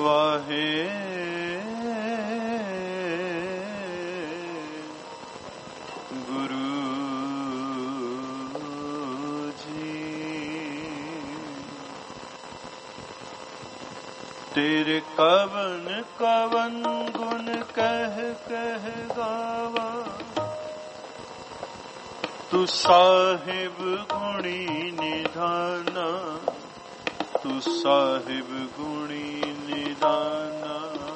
वाहे गुरु जी। तेरे कवन कवन गुण कह कह गावा, तू साहिब गुणी निधाना, तू साहिब गुणी निधाना।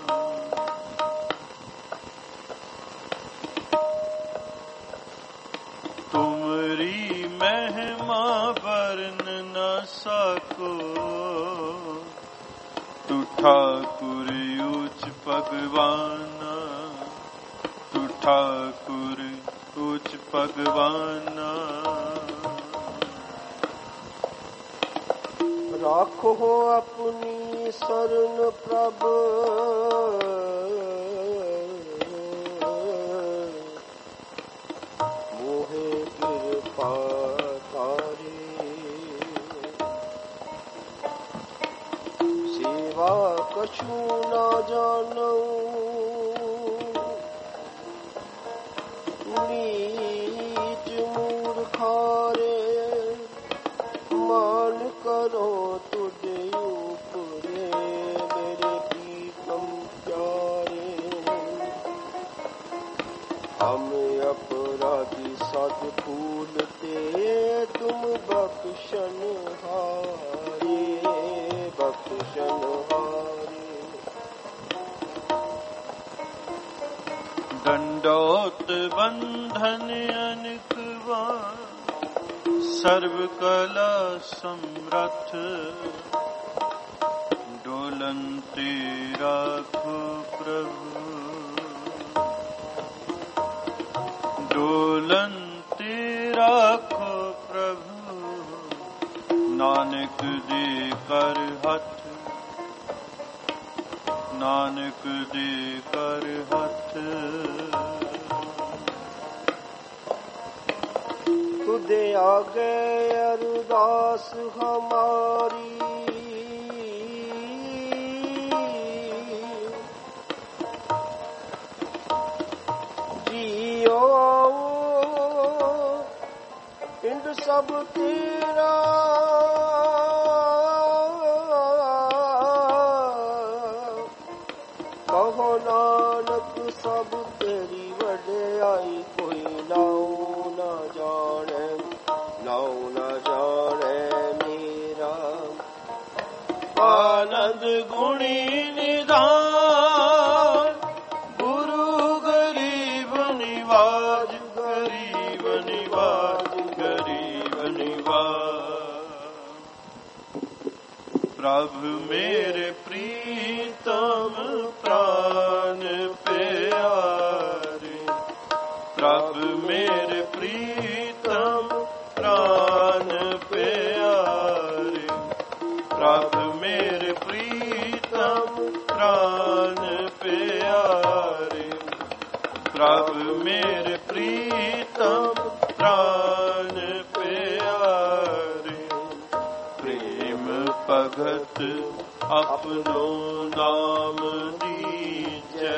तुमरी महिमा वर्ण न सको, तू ठाकुर उच्च भगवाना, तू ठाकुर उच्च भगवाना। राखो अपनी शरण प्रभ, मोहे कृपा तारी। सेवा कछु न जानऊ, नीच मूर्खारे। मान करो तुझे ऊपरे, मेरे प्रीतम प्यारे। हम अपराधी सद फूलते, तुम बख्शन हारे, बख्शन हारे। दंडोत बंधन अनकवा, सर्व कला समरथ। डोलंते राखो प्रभु, डोलंते राखो प्रभु। नानक दे कर हथ, नानक दे कर हथ। तुझे आगे अरदास हमारी, जियो आओ पिंड सब तेरा। कहो नानक सब तेरी वड्याई, कोई नाऊ न जाने, नाऊ न जाने मेरा। आनंद गुणी निधान, गुरु गरीब निवाज, गरीब निवाज, गरीब निवाज। प्रभु मेरे प्रीतम प्राण प्यारे, प्रभु मेरे प्रीतम प्राण प्यारे। प्रभु मेरे प्रीतम प्राण प्यारे, प्रभु मेरे प्रीतम प्राण प्यारे। प्रेम भगत अपनो नाम दीजै,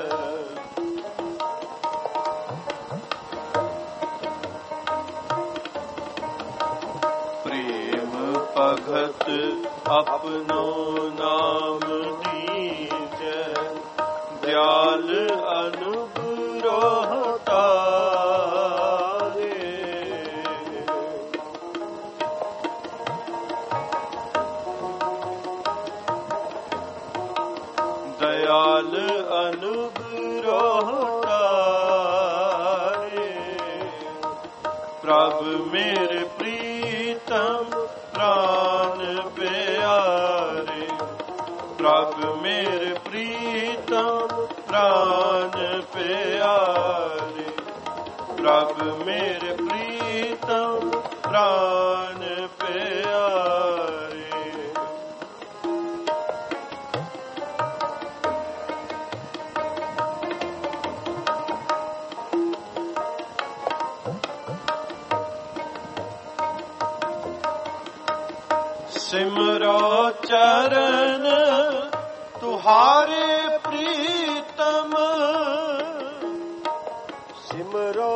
प्रेम भगत अपनो नाम दीजै। दयाल अनुग्रह तारे, दयाल अनुग्रह तारे। प्रभु मेरे प्रीतम प्राण प्यारे, प्रभु मेरे प्रीतम प्राण प्यारे। प्रभु मेरे प्रीतम प्राण प्यारे। सिमरो चरण तुहारे प्रीतम सिमरो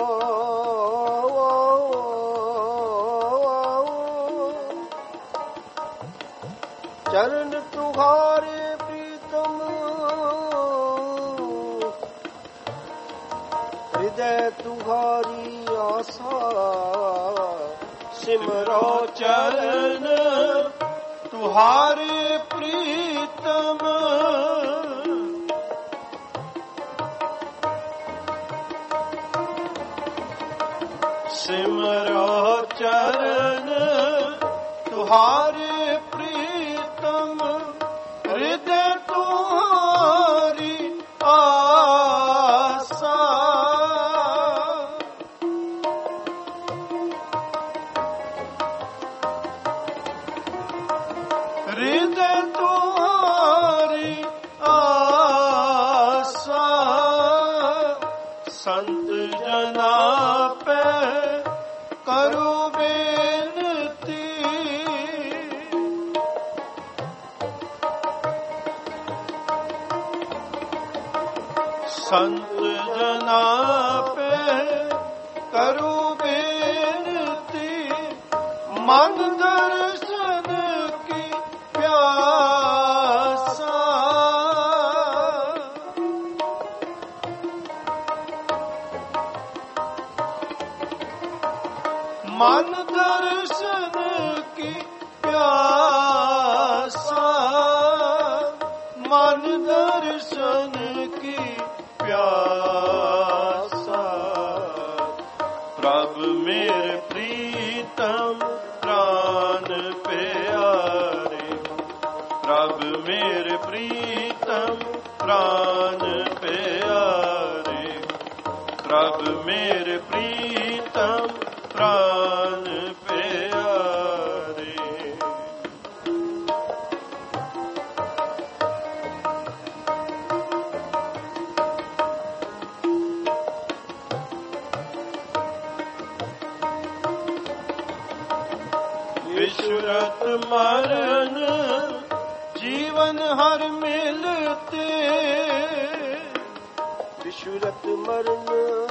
चरण तुहारे प्रीतम हृदय तुहारी आशा सिमरो चरण तुहारे प्रीतम सिमरो चरण तुहारे प्रीतम हृदय तुहारी आशा हृदय तुहारी आशा संत जना पे करो बेनती संत जना पे करो बेनती मन दर्शन की प्यासा मन दर्शन की प्यासा मन दर्शन की प्यासा प्रभु मेरे प्रीतम प्राण प्यारे प्रभु मेरे प्रीतम प्राण प्यारे प्रभु मेरे प्रीतम प्राण प्यारे विश्वरत मरण जीवन हर मिलते विश्वरत मरण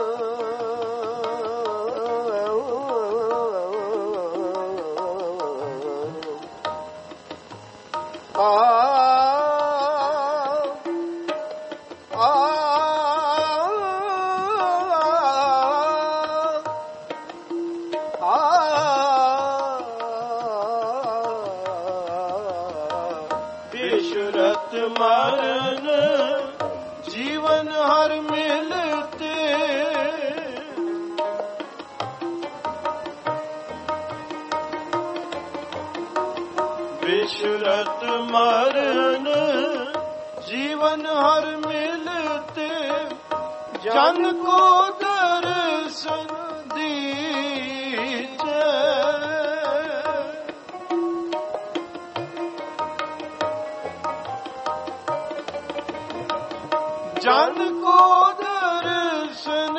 विश्वरत मरण जीवन हर मिलते विश्वरत मरण जीवन हर मिलते जन को दर्शन दीजे जन को दर्शन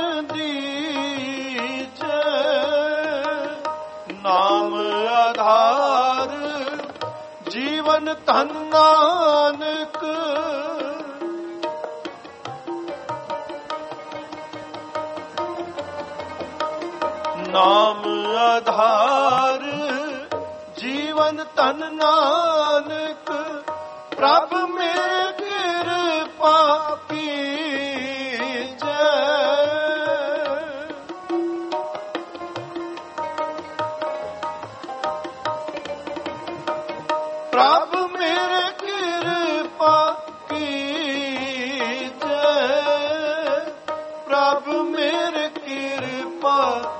दीजे नाम आधार जीवन धन नानक नाम आधार जीवन धन नानक प्रभु मेरे कृपा कीजे प्रभु मेरे कृपा कीजे प्रभु मेरे कृपा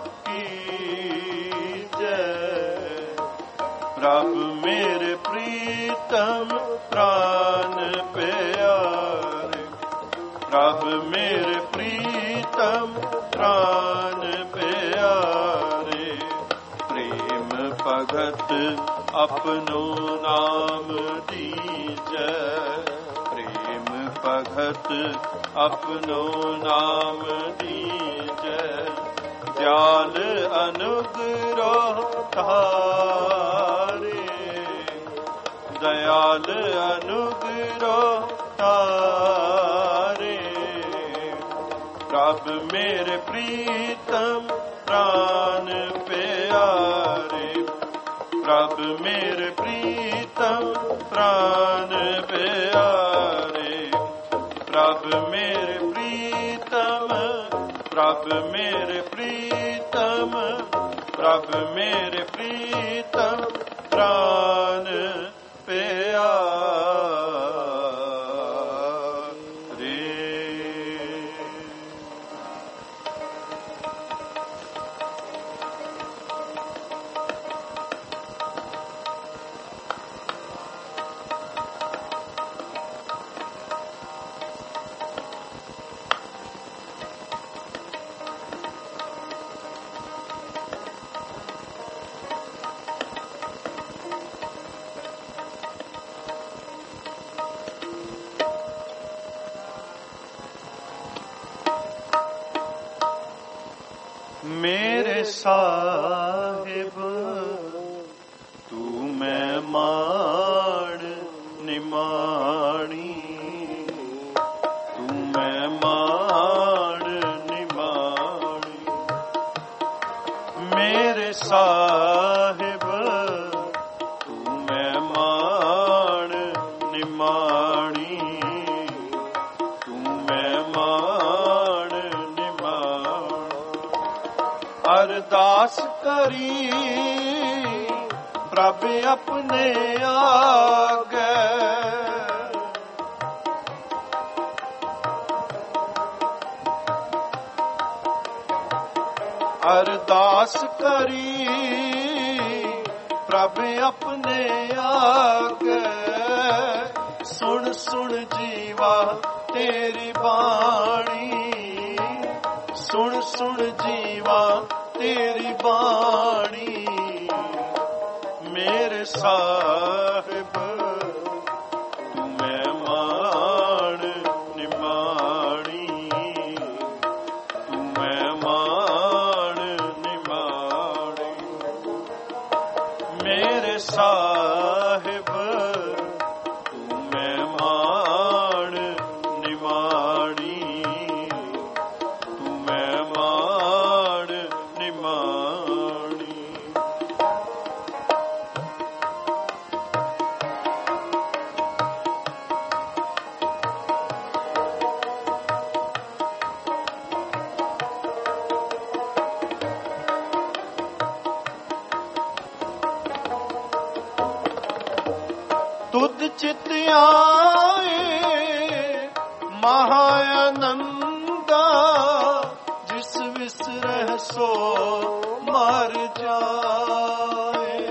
कीजे प्रभु मेरे प्रीतम प्राण प्यारे प्रभु मेरे प्रीतम प्राण प्यारे प्रेम भगत अपनो नाम दीजे प्रेम भगत अपनो नाम दीजे दयाल अनुग्रह धारे दया दयाल अनुग्रह तारे। प्रभ मेरे प्रीतम प्राण प्यारे। प्रभ मेरे प्रीतम प्राण प्यारे। प्रभ मेरे प्रीतम, प्रभ मेरे प्रीतम, प्रभ मेरे प्रीतम प्राण प्यारे। मेरे साहिब तू मैं माण निमाणी। तू मैं माण निमाणी। मेरे साहिब तू मैं माण निमाणी। तू मैं माण निमाणी। अरदास करी प्रभ अपने आगे। अरदास करी प्रभ अपने आगे। सुन सुन जीवा तेरी बाणी। सुन सुन जीवा तेरी बाणी। मेरे साहिब तू मैं माण निमाणी। तू मैं माण निमाणी। मेरे साहिब तू मैं माण निमाणी। तू मैं माण निमाणी। तुद चित आए महाआनंदा। जिस विसरह सो मर जाए।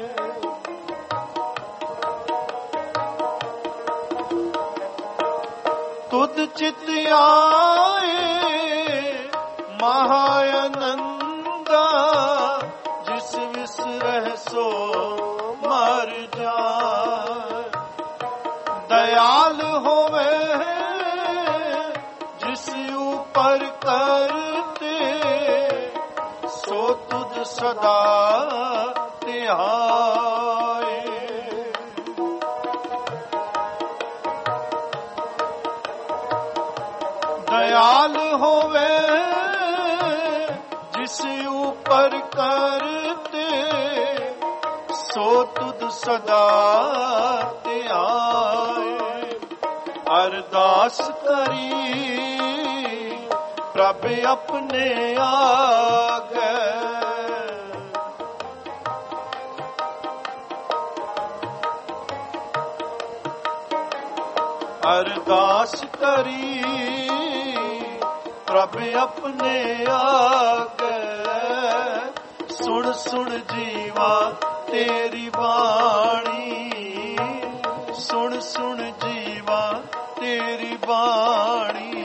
तुद चित आए महाआनंदा। जिस विसरह सो मर जाए। दयाल होवे जिस ऊपर करते। सो तुझ सदा ध्याए। दयाल होवे जिस ऊपर करते। सो तुझ सदा ध्याए। अरदास करी प्रभ अपने आगे। अरदास करी प्रभ अपने आगे। सुन सुन जीवा तेरी वाणी। सुन सुन जीवा तेरी वाणी।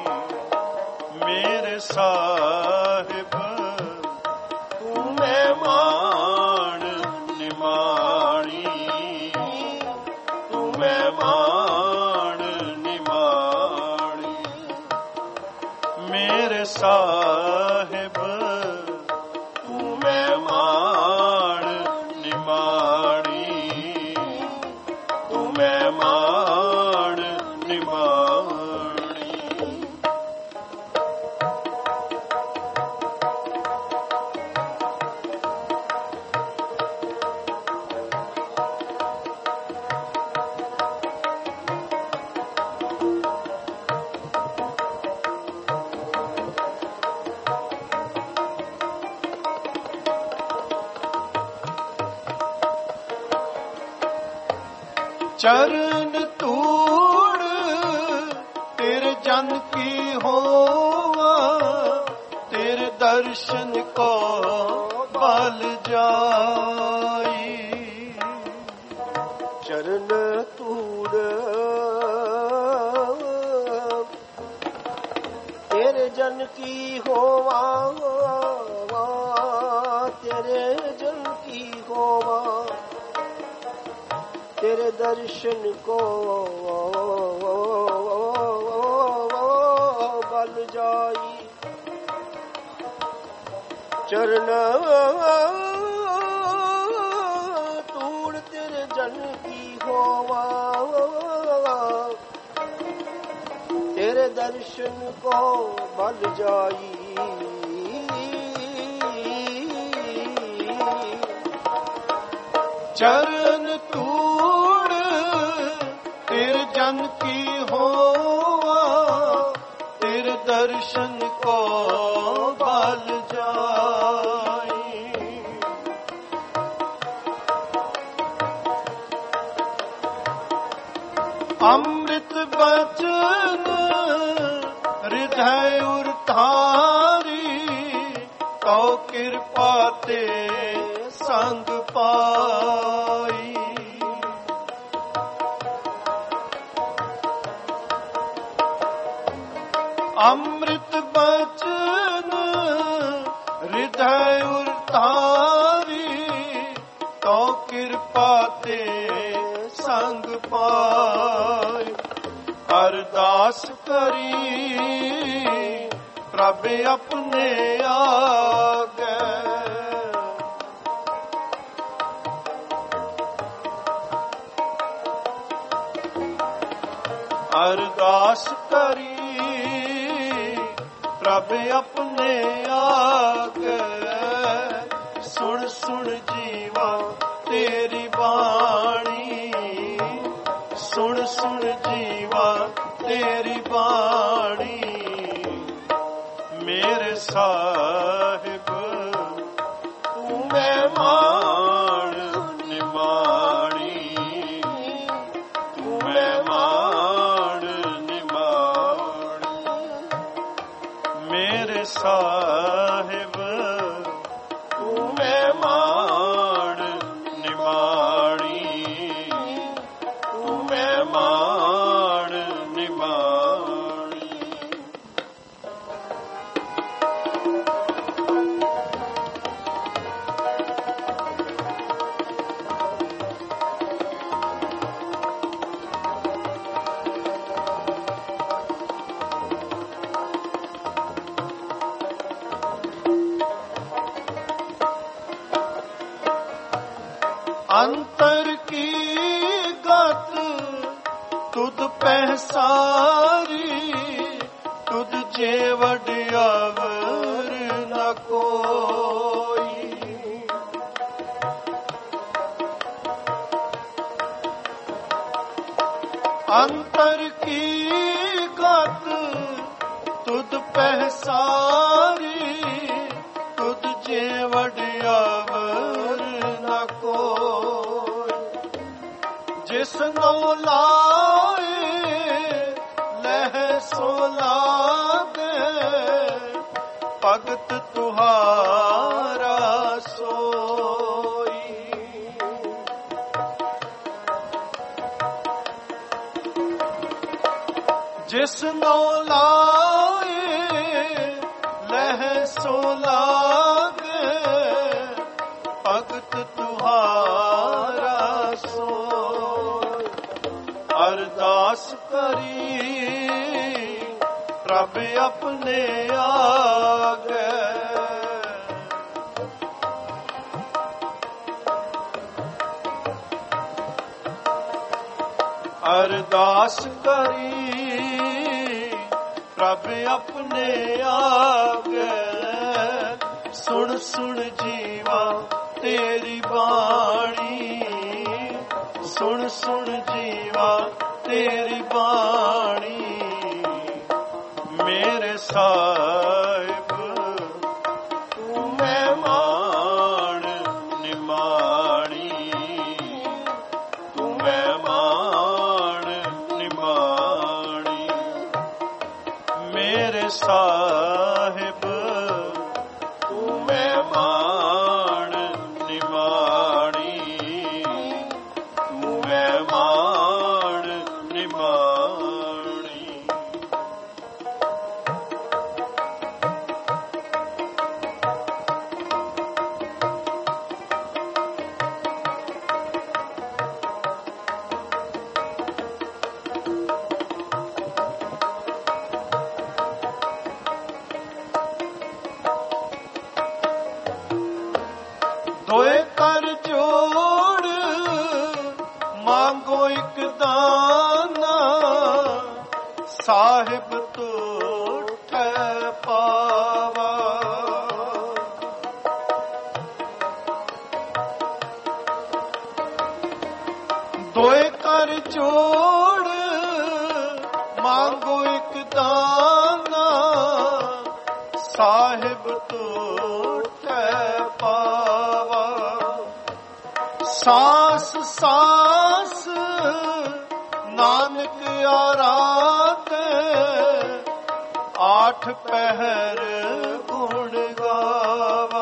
मेरे साहिब तू मैं माण निमाणी। तू मैं माण निमाणी। मेरे साहिब तू मैं माण निमाणी। ਚਰਨ ਧੂੜ ਤੇਰੇ ਜਨ ਕੀ ਹੋਵਾ, ਤੇਰੇ ਦਰਸ਼ਨ ਕੋ ਬਲ ਜਾਈ। ਚਰਨ ਧੂੜ ਤੇਰੇ ਜਨ ਕੀ ਹੋਵਾ, ਤੇਰੇ ਜਨ ਕੀ ਹੋਵਾ, ਤੇਰੇ ਦਰਸ਼ਨ ਕੋ ਬਲ ਜਾਈ। ਚਰਨ ਧੂੜ ਤੇਰੇ ਜਨ ਕੀ ਹੋਵਾ, ਤੇਰੇ ਦਰਸ਼ਨ ਕੋ ਬਲ ਜਾਈ। ਚਰਨ ਧੂੜ ਤੇਰੇ ਜਨ ਕੀ ਹੋਵਾ, ਤੇਰੇ ਦਰਸ਼ਨ ਕੋ ਬਲ ਜਾਈ। ਅੰਮ੍ਰਿਤ ਬਚਨ ਹਿਰਦੈ ਉਰ ਧਾਰੀ, ਕਉ ਕਿਰਪਾ ਤੇ ਸੰਗ ਪਾਈ। ਅੰਮ੍ਰਿਤ ਬਚਨ ਹਿਰਦੈ ਉਰ ਧਾਰੀ, ਕਉ ਕਿਰਪਾ ਤੇ ਸੰਗ ਪਾਈ। ਅਰਦਾਸ ਕਰੀ ਪ੍ਰਭ ਆਪਣੇ ਆਗੇ, ਅਰਦਾਸ ਕਰੀ ਪ੍ਰਭ ਆਪਣੇ ਆਗੇ। ਸੁਣ ਸੁਣ ਜੀਵਾ ਤੇਰੀ ਬਾਣੀ, ਸੁਣ ਸੁਣ ਜੀਵਾ ਤੇਰੀ ਬਾਣੀ। ਮੇਰੇ ਸਾਹਿਬ ਤੂੰ ਮਹਿਮਾਨ ਨਿਮਾਣੀ, ਤੂੰ ਮਹਿਮਾਨ ਨਿਮਾਣੀ। ਮੇਰੇ ਸਾਹਿਬ ਤੂੰ ਮਹਿਮਾਨ ਨਿਮਾਣੀ, ਤੂੰ ਮਹਿਮਾਨ ਨਿਮਾਣੀ। ਅੰਤਰ ਕੀ ਗਤ ਤੁਧ ਪਹਿਸਾਰੀ, ਤੁਧ ਜੇ ਵਡਿਆਵਰ ਨ ਕੋਈ। ਅੰਤਰ ਕੀ ਗਤ ਤੁਧ ਪਹਿਸਾਰੀ, ਤੁਧ ਜੇ ਵਡਿਆਵਰ ਨ ਕੋਈ। ਜਿਸਨੂੰ ਲਾਏ ਲਹਿ ਸੋ ਲਾਗੇ, ਭਗਤ ਤੁਹਾਰਾ ਸੋਈ। ਜਿਸਨੂੰ ਲਾਏ ਲਹਿ ਸੋ ਲਾਗੇ, ਭਗਤ ਤੁਹਾਰਾ ਸੋਈ। ਅਰਦਾਸ ਕਰੀ ਪ੍ਰਭ ਆਪਣੇ ਆਗੇ, ਅਰਦਾਸ ਕਰੀ ਪ੍ਰਭ ਆਪਣੇ ਆਗੇ। ਸੁਣ ਸੁਣ ਜੀਵਾ ਤੇਰੀ ਬਾਣੀ, ਸੁਣ ਸੁਣ ਜੀਵਾ ਤੇਰੀ ਬਾਣੀ। ਮੇਰੇ ਸਾਹਿਬ ਤੂੰ ਮਹਿਮਾਨ ਨਿਮਾਣੀ, ਤੂੰ ਮਹਿਮਾਨ ਸਾਹਿਬ ਤੂੰ ਮਹਿਮਾਨ ਨਿਮਾਣੀ, ਤੂੰ ਮਹਿਮਾਨ ਨਿਮਾਣੀ। ਦੋਏ ਕਰ ਜੋੜ ਮੰਗੋ ਇੱਕ ਦਾਨਾ, ਸਾਹਿਬ ਤੋਠੈ ਪਾਵਾ। ਦੋਏ ਕਰ ਜੋੜ ਮੰਗੋ ਇੱਕ ਦਾਨਾ, ਸਾਹਿਬ ਤੋਠੈ ਪਾਵਾ। ਸਾਸ ਸਾਸ ਨਾਨਕ ਆਰਾਧੇ, ਆਠ ਪਹਿਰ ਗੁਣ ਗਾਵਾ।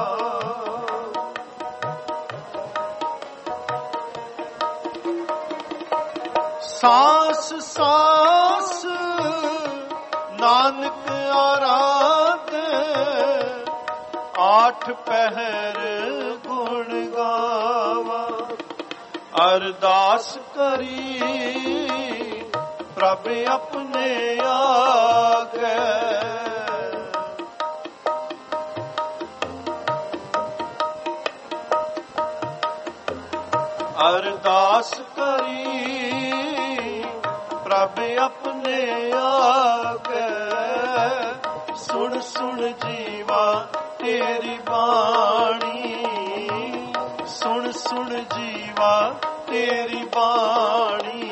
ਸਾਸ ਸਾਸ ਨਾਨਕ ਆਰਾਧੇ, ਆਠ ਪਹਿਰ ਗੁਣ ਗਾਵਾ। ਅਰਦਾਸ ਕਰੀ ਪ੍ਰਭ ਆਪਣੇ ਆਗੇ, ਅਰਦਾਸ ਕਰੀ ਪ੍ਰਭ ਆਪਣੇ ਆਗੇ। ਸੁਣ ਸੁਣ ਜੀਵਾ ਤੇਰੀ ਬਾਣੀ, ਸੁਣ ਸੁਣ ਜੀਵਾ ਤੇਰੀ ਬਾਣੀ।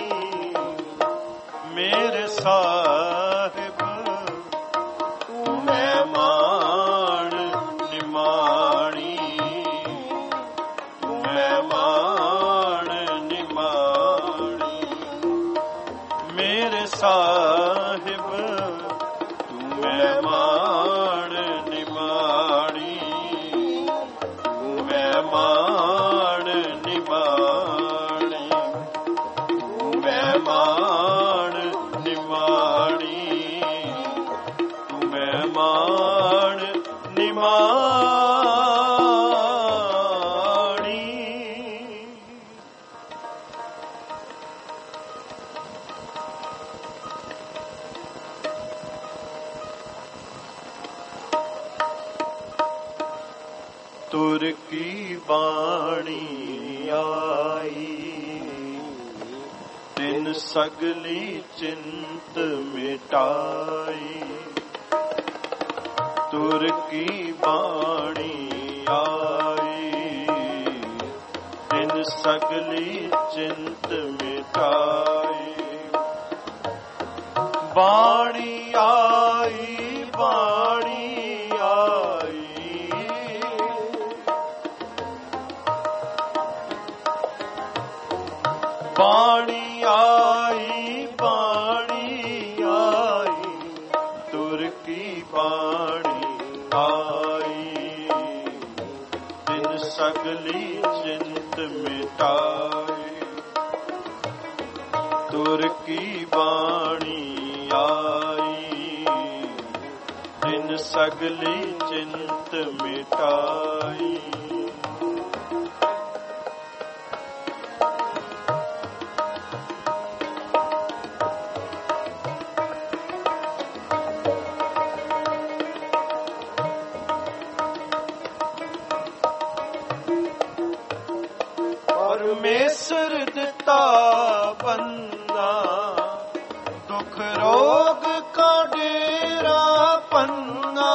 ਮੇਰੇ ਸਾਹਿਬ ਤੂੰ ਮਹਿਮਾਨ ਨਿਮਾਣੀ, ਤੂੰ ਮਹਿਮਾਨ ਨਿਮਾਣੀ। ਮੇਰੇ ਸਾਹਿਬ ਤੂੰ ਮਹਿਮਾਨ ਨਿਮਾਣੀ, ਤੂੰ ਮਹਿਮਾਨ ਨਿਮਾਣੀ, ਤੂੰ ਮਹਿਮਾਨ ਨਿਮਾਣੀ, ਤੂੰ ਮਹਿਮਾਨ ਨਿਮਾਣੀ। ਤੁਰ ਕੀ ਬਾਣੀ ਆਈ, ਤਿਨ ਸਗਲੀ ਚਿੰਤ ਮਿਟਾਈ। ਤੁਰ ਕੀ ਬਾਣੀ ਆਈ, ਤਿਨ ਸਗਲੀ ਚਿੰਤ ਮਿਟਾਈ। ਬਾਣੀ ਆਈ, ਬਾਣੀ ਆਈ, ਬਾਣੀ ਆਈ, ਬਾਣੀ ਆਈ। ਤੁਰ ਕੀ ਬਾਣੀ ਆਈ, ਤਿਨ ਸਗਲੀ ਚਿੰਤ ਮਿਟਾਈ। ਤੁਰ ਕੀ ਬਾਣੀ ਆਈ, ਤਿਨ ਸਗਲੀ ਚਿੰਤ ਮਿਟਾਈ। ਪਰਮੇਸ਼ਰ ਦਿੱਤਾ ਬੰਦਾ, ਦੁੱਖ ਰੋਗ ਕਾ ਡੇਰਾ ਪੰਨਾ।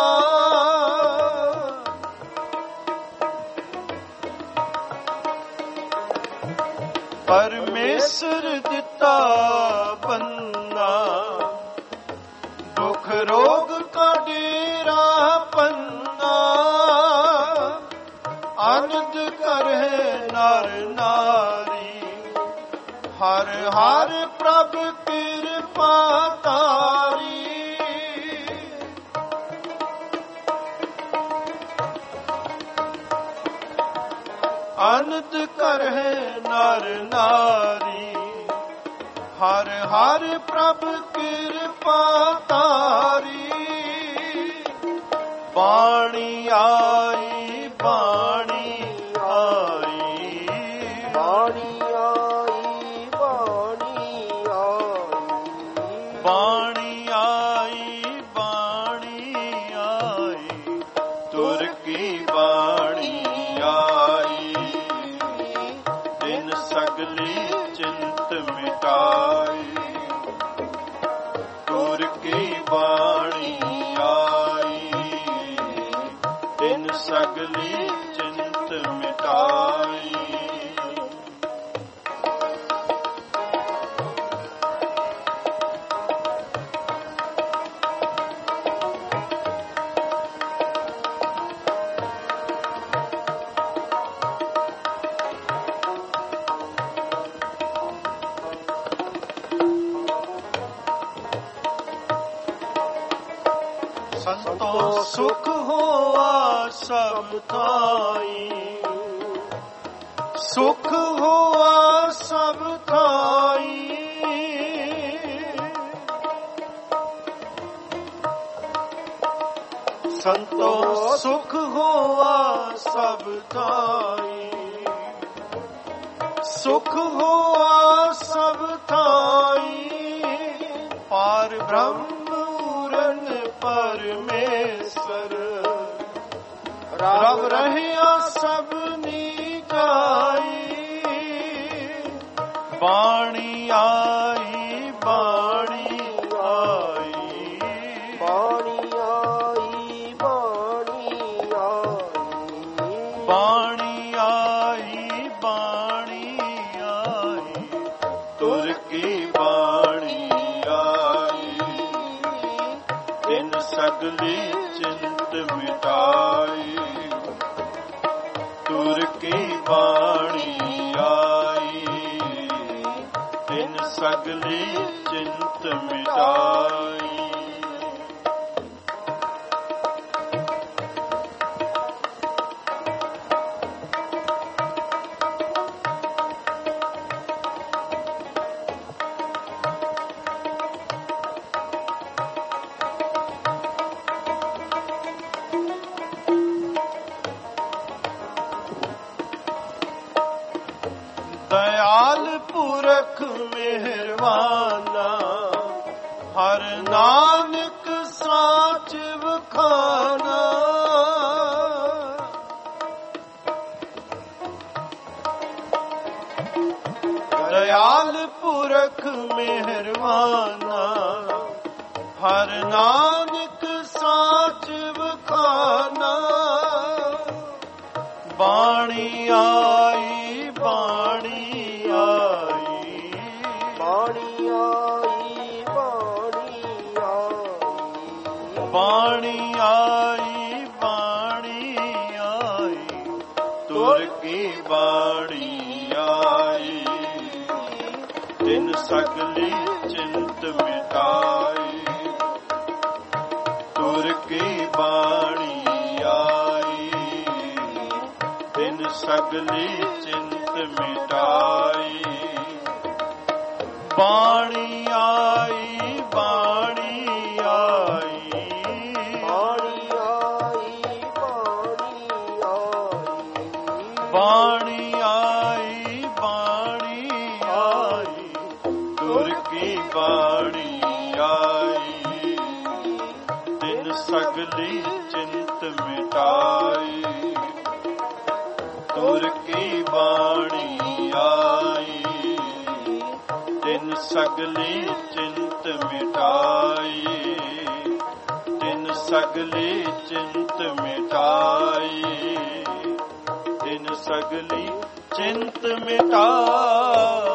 ਪਰਮੇਸ਼ਰ ਦਿੱਤਾ ਬੰਦਾ, ਦੁੱਖ ਰੋਗ ਕਾ ਡੇਰਾ ਪੰਨਾ। ਆਨੰਦ ਕਰਹਿ ਨਰ ਨਾਰੀ, ਹਰ ਹਰ ਪ੍ਰਭ ਕਿਰਪਾ ਤਾਰੀ। ਅਨੰਦ ਕਰਹਿ ਨਰ ਨਾਰੀ। ਹਰ ਹਰ ਪ੍ਰਭ ਕਿਰਪਾ ਤਾਰੀ। ਬਾਣੀ ਆਈ ਬਾਣੀ ਆਈ। ਬਾਣੀ ਆਈ ਬਾਣੀ ਆਈ। ਬਾਣੀ ਆਈ ਬਾਣੀ ਆਈ। ਤੁਰ ਕੀ ਬਾਣੀ ਆਈ। ਦਿਨ ਸਗਲੀ ਚਿੰਤ ਮਿਟਾਈ। ਤੁਰ ਕੀ ਬਾਣੀ ਆਈ। ਦਿਨ ਸਗਲੀ ਚਿੰਤ ਮਿਟਾਈ। ਸੰਤੋ ਸੁਖ ਹੋਆ ਸਭ ਥਾਈ। ਸੁਖ ਹੋਆ ਸਭ ਥਾਈ। ਸੰਤੋ ਸੁਖ ਹੋਆ ਸਭ ਥਾਈ। ਸੁਖ ਹੋਆ ਸਭ ਥਾਈ। ਪਾਰ ਬ੍ਰਹਮ ਪਰਮੇਸ਼ਰ। ਰਬ ਰਹਿਆ ਸਭਨੀ ਜਾਈ। ਬਾਣੀ ਆਈ ਬਾਣੀ ਆਈ। ਬਾਣੀ ਆਈ ਬਾਣੀ ਆਈ। ਬਾਣੀ ਆਈ ਬਾਣੀ ਆਈ। ਤੁਰ ਕੀ ਬਾਣੀ ਆਈ। ਦਿਨ ਸਗਲੀ ਚਿੰਤ ਮਿਟਾਈ। ਤੁਰ ਕੀ ਬਾਣੀ ਆਈ। ਦਿਨ ਸਗਲੀ ਚਿੰਤ ਮਿਟਾਈ। ਦਇਆਲ ਪੁਰਖ ਮਿਹਰਬਾਨਾ। ਹਰ ਨਾਨਕ ਸਾਚ ਵਖਾਨਾ। ਦਇਆਲ ਪੁਰਖ ਮਿਹਰਬਾਨਾ। ਹਰ ਨਾਨਕ ਸਾਚ ਵਖਾਨਾ। ਬਾਣੀ ਆਈ ਬਾਣੀ ਆਈ। ਬਾਣੀ ਆਈ ਬਾਣੀ ਆਈ। ਬਾਣੀ ਆਈ ਬਾਣੀ ਆਈ। ਤੁਰ ਕੀ ਬਾਣੀ ਆਈ। ਦਿਨ ਸਗਲੀ ਚਿੰਤ ਮਿਟਾਈ। ਤੁਰ ਕੀ ਬਾਣੀ ਆਈ। ਦਿਨ ਸਗਲੀ ਚਿੰਤ ਮਿਟਾਈ। ਬਾਣੀ ਆਈ ਬਾਣੀ ਆਈ। ਬਾਣੀ ਆਈ ਬਾਣੀ ਆਈ। ਬਾਣੀ ਆਈ ਬਾਣੀ ਆਈ। ਤੁਰ ਕੀ ਬਾਣੀ ਆਈ। ਦਿਨ ਸਗਲੀ ਚਿੰਤ ਮਿਟਾਈ। ਤੁਰ ਕੀ ਬਾਣੀ ਆਈ। ਦਿਨ ਸਗਲੀ ਚਿੰਤ ਮਿਟਾਈ। ਦਿਨ ਸਗਲੀ ਚਿੰਤ ਮਿਟਾਈ। ਦਿਨ ਸਗਲੀ ਚਿੰਤ ਮਿਟਾਈ।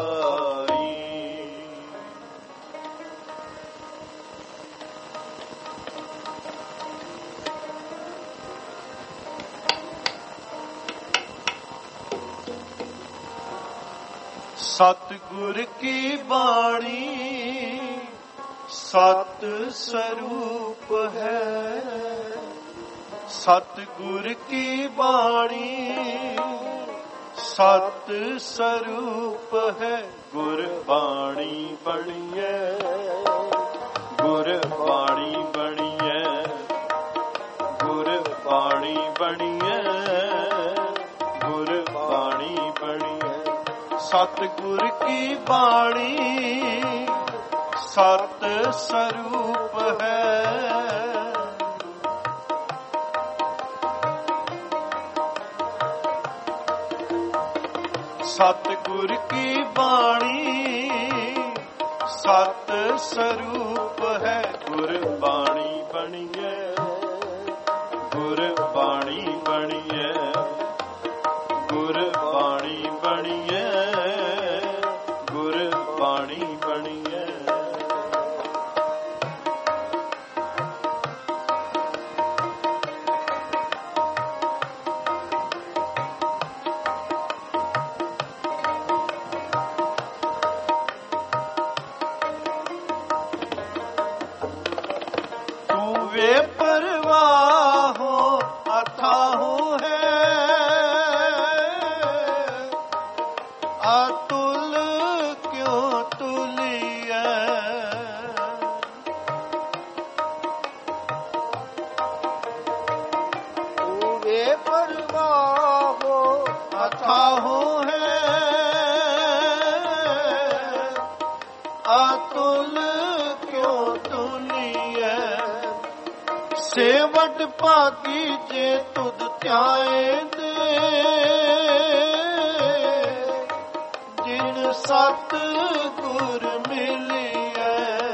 ਸਤਿਗੁਰ ਕੀ ਬਾਣੀ ਸਤ ਸਰੂਪ ਹੈ। ਸਤਿਗੁਰ ਕੀ ਬਾਣੀ ਸਤ ਸਰੂਪ ਹੈ ਗੁਰ ਬਾਣੀ ਬਣੀਐ, ਗੁਰ ਬਾਣੀ ਬਣੀਐ, ਗੁਰ ਬਾਣੀ ਬਣੀਐ, ਗੁਰ ਬਾਣੀ ਬਣੀਐ। ਸਤਿਗੁਰ ਕੀ ਬਾਣੀ ਸਤ ਸਰੂਪ ਹੈ। ਸਤਿਗੁਰ ਕੀ ਬਾਣੀ ਸਤ ਸਰੂਪ ਹੈ। ਗੁਰ ਬਾਣੀ ਬਣੀਐ, ਗੁਰ ਬਾਣੀ ਬਣੀਐ, ਗੁਰ ਬਾਣੀ ਬਣੀਐ, ਗੁਰ ਬਾਣੀ ਬਣੀਐ। ਵੇ ਪਰਵਾਹੋ ਅਥਾਹੁ ਹੈ, ਅਤੁਲ ਕਿਉ ਤੁਲੀਐ। ਵੇ ਪਰਵਾਹੋ ਅਥਾਹੁ ਹੈ, ਅਤੁਲ ਕਿਉ ਤੁਲੀਐ। ਸੇਵਟ ਭਾਗੀ ਜੇ ਤੁਧ ਧਿਆਏ ਦੇ, ਜਿਨ ਸਤ ਗੁਰ ਮਿਲਿਐ।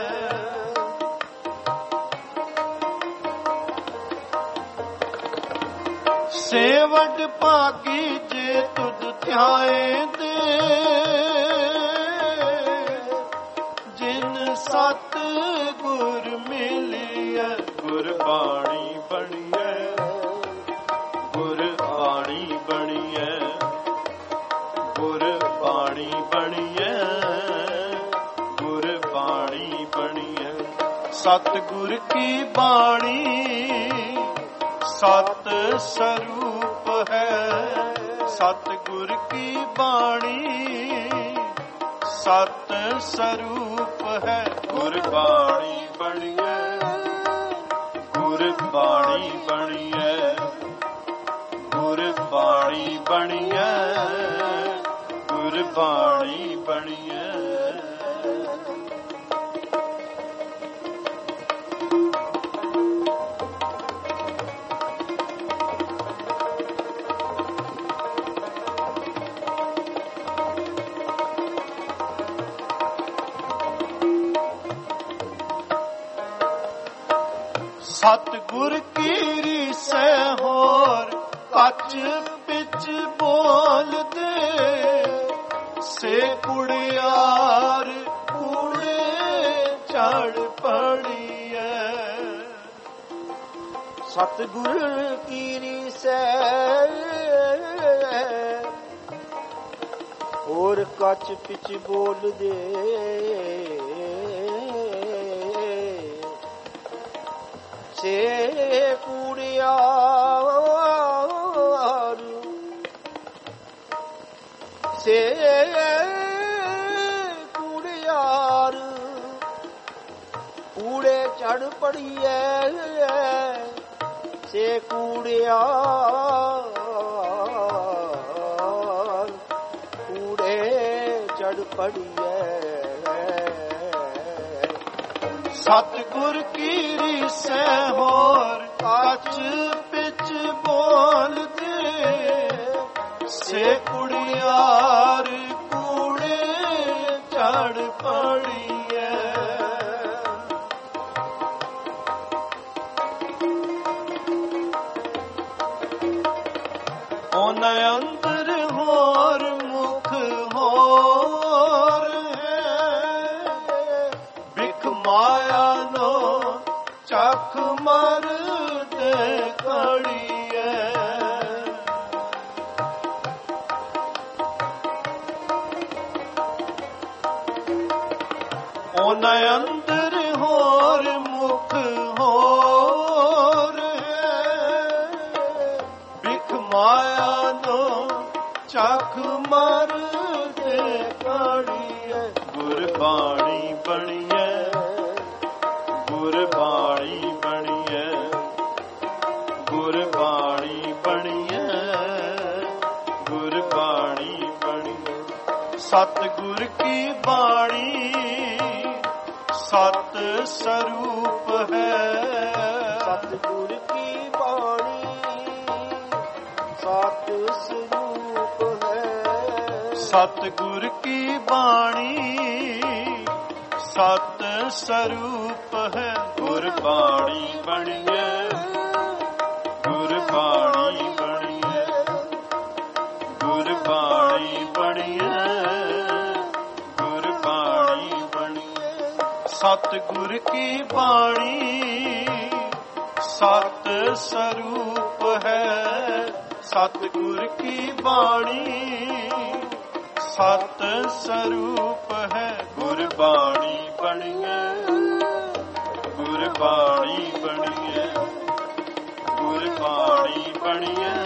ਸੇਵਟ ਭਾਗੀ ਜੇ ਤੁਧ ਧਿਆਏ ਦੇ, ਜਿਨ ਸਤ ਗੁਰ ਮਿਲਿਐ। ਗੁਰ ਬਾਣੀ ਬਣੀਐ, ਗੁਰ ਬਾਣੀ ਬਣੀਐ, ਗੁਰ ਬਾਣੀ ਬਣੀਐ, ਗੁਰ ਬਾਣੀ ਬਣੀਐ। ਸਤਿਗੁਰ ਕੀ ਬਾਣੀ ਸਤ ਸਰੂਪ ਹੈ। ਸਤਿਗੁਰ ਕੀ ਬਾਣੀ ਸਤ ਸਰੂਪ ਹੈ। ਗੁਰ ਬਾਣੀ ਬਣੀਐ, ਗੁਰ ਬਾਣੀ ਬਣੀਐ, ਗੁਰ ਬਾਣੀ ਬਣੀਐ, ਗੁਰ ਬਾਣੀ ਬਣੀਐ। ਸਤਿਗੁਰ ਕੀ ਰੀਸੈ ਹੋਰ ਕੱਚ ਵਿੱਚ ਬੋਲਦੇ, ਸੇ ਕੁੜਿਆਰ ਕੂੜੇ ਚੜ ਪੜੀਐ। ਸਤਿਗੁਰ ਕੀ ਰੀਸੈ ਹੋਰ ਕੱਚ ਵਿੱਚ ਬੋਲਦੇ, ਸੇ ਕੁੜਿਆਰ ਸੇ ਕੁੜਿਆਰ ਕੂੜੇ ਚੜ ਪੜੀਐ। ਸੇ ਕੁੜਿਆਰ ਕੂੜੇ ਚੜ ਪੜੀਐ। ਸਤਿਗੁਰ ਕੀ ਰੀਸੈ ਹੋਰ ਕੱਚ ਵਿੱਚ ਬੋਲਦੇ, ਸੇ ਕੁੜਿਆਰ ਕੂੜੇ ਚੜ ਪੜੀਐ। ਓਨ ਅੰਦਰ ਹੋਰ ਮੁਖ ਹੋਰ ਹੈ, ਬਿਖ ਮਾਇਆ ਨੋ ਚਖ ਮਰ ਦੇ ਕੜੀਐ। ਓਨ ਅੰਦਰ ਹੋਰ ਮੁਖ ਹੋਰ ਹੈ, ਬਿਖ ਮਾਇਆ ਨੋ ਚਖ ਮਰ ਦੇ ਕਾੜੀਐ ਗੁਰਬਾਣੀ ਬਣੀਐ ਗੁਰਬਾਣੀ ਬਣੀਐ ਗੁਰਬਾਣੀ ਬਣੀਐ ਗੁਰਬਾਣੀ ਬਣੀਐ ਸਤਿਗੁਰ ਕੀ ਬਾਣੀ ਸਤ ਸਰੂਪ ਹੈ ਸਤਿਗੁਰ ਕੀ ਬਾਣੀ ਸਤ ਸਰੂਪ ਹੈ ਸਤਿਗੁਰ ਕੀ ਬਾਣੀ ਸਤ ਸਰੂਪ ਹੈ ਗੁਰਬਾਣੀ ਬਣੀਐ ਗੁਰਬਾਣੀ ਬਣੀਐ ਗੁਰਬਾਣੀ ਬਣੀਐ ਗੁਰਬਾਣੀ ਬਣੀਐ ਸਤਿਗੁਰ ਕੀ ਬਾਣੀ ਸਤ ਸਰੂਪ ਹੈ ਸਤਿਗੁਰ ਕੀ ਬਾਣੀ ਸਤ ਸਰੂਪ ਹੈ ਗੁਰਬਾਣੀ ਬਣੀਐ ਗੁਰਬਾਣੀ ਬਣੀਐ ਗੁਰਬਾਣੀ ਬਣੀਐ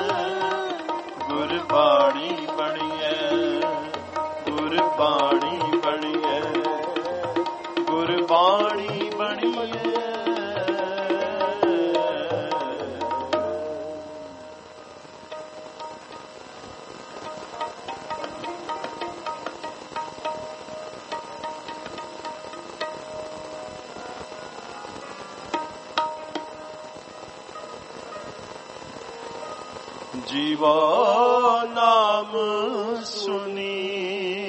ਗੁਰਬਾਣੀ ਬਣੀਐ ਗੁਰਬਾਣੀ ਬਣੀਐ ਗੁਰਬਾਣੀ ਬਣੀਐ ਜੀਵਾ ਨਾਮ ਸੁਨੀ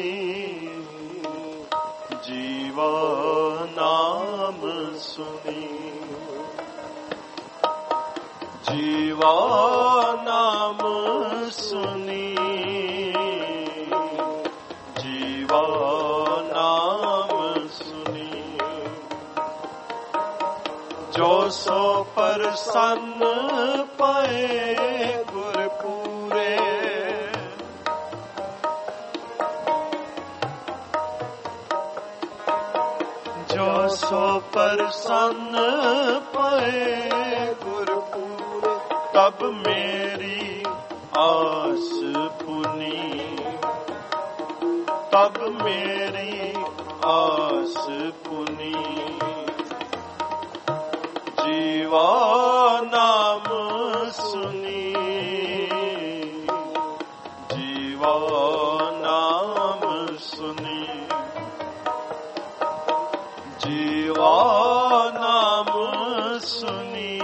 ਜੀਵਾ ਨਾਮ ਸੁਨੀ ਜੀਵਾ ਨਾਮ ਸੁਨੀ ਜੀਵਾ ਨਾਮ ਸੁਨੀ ਜੋ ਸੋ ਪ੍ਰਸੰਨ ਪਾਏ ਗੁਰਪੂਰੇ ਜੋ ਸੋ ਪ੍ਰਸੰਨ ਪਾਏ ਗੁਰਪੂਰੇ ਤਬ ਮੇਰੀ ਆਸ ਪੁਨੀ ਤਬ ਮੇਰੀ ਆਸ ਪੁਨੀ ਜੀਵਾ ਨਾਮ ਸੁਨੀ ਜੀਵਾ ਨਾਮ ਸੁਨੀ ਜੀਵਾ ਨਾਮ ਸੁਨੀ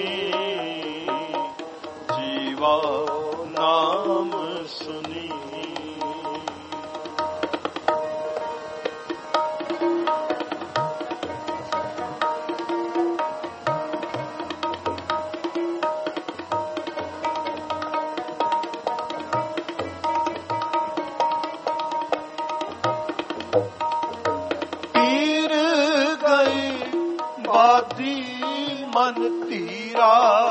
ਜੀਵਾ ਨਾਮ ਸੁਨੀ ਮਨ ਧੀਰਾ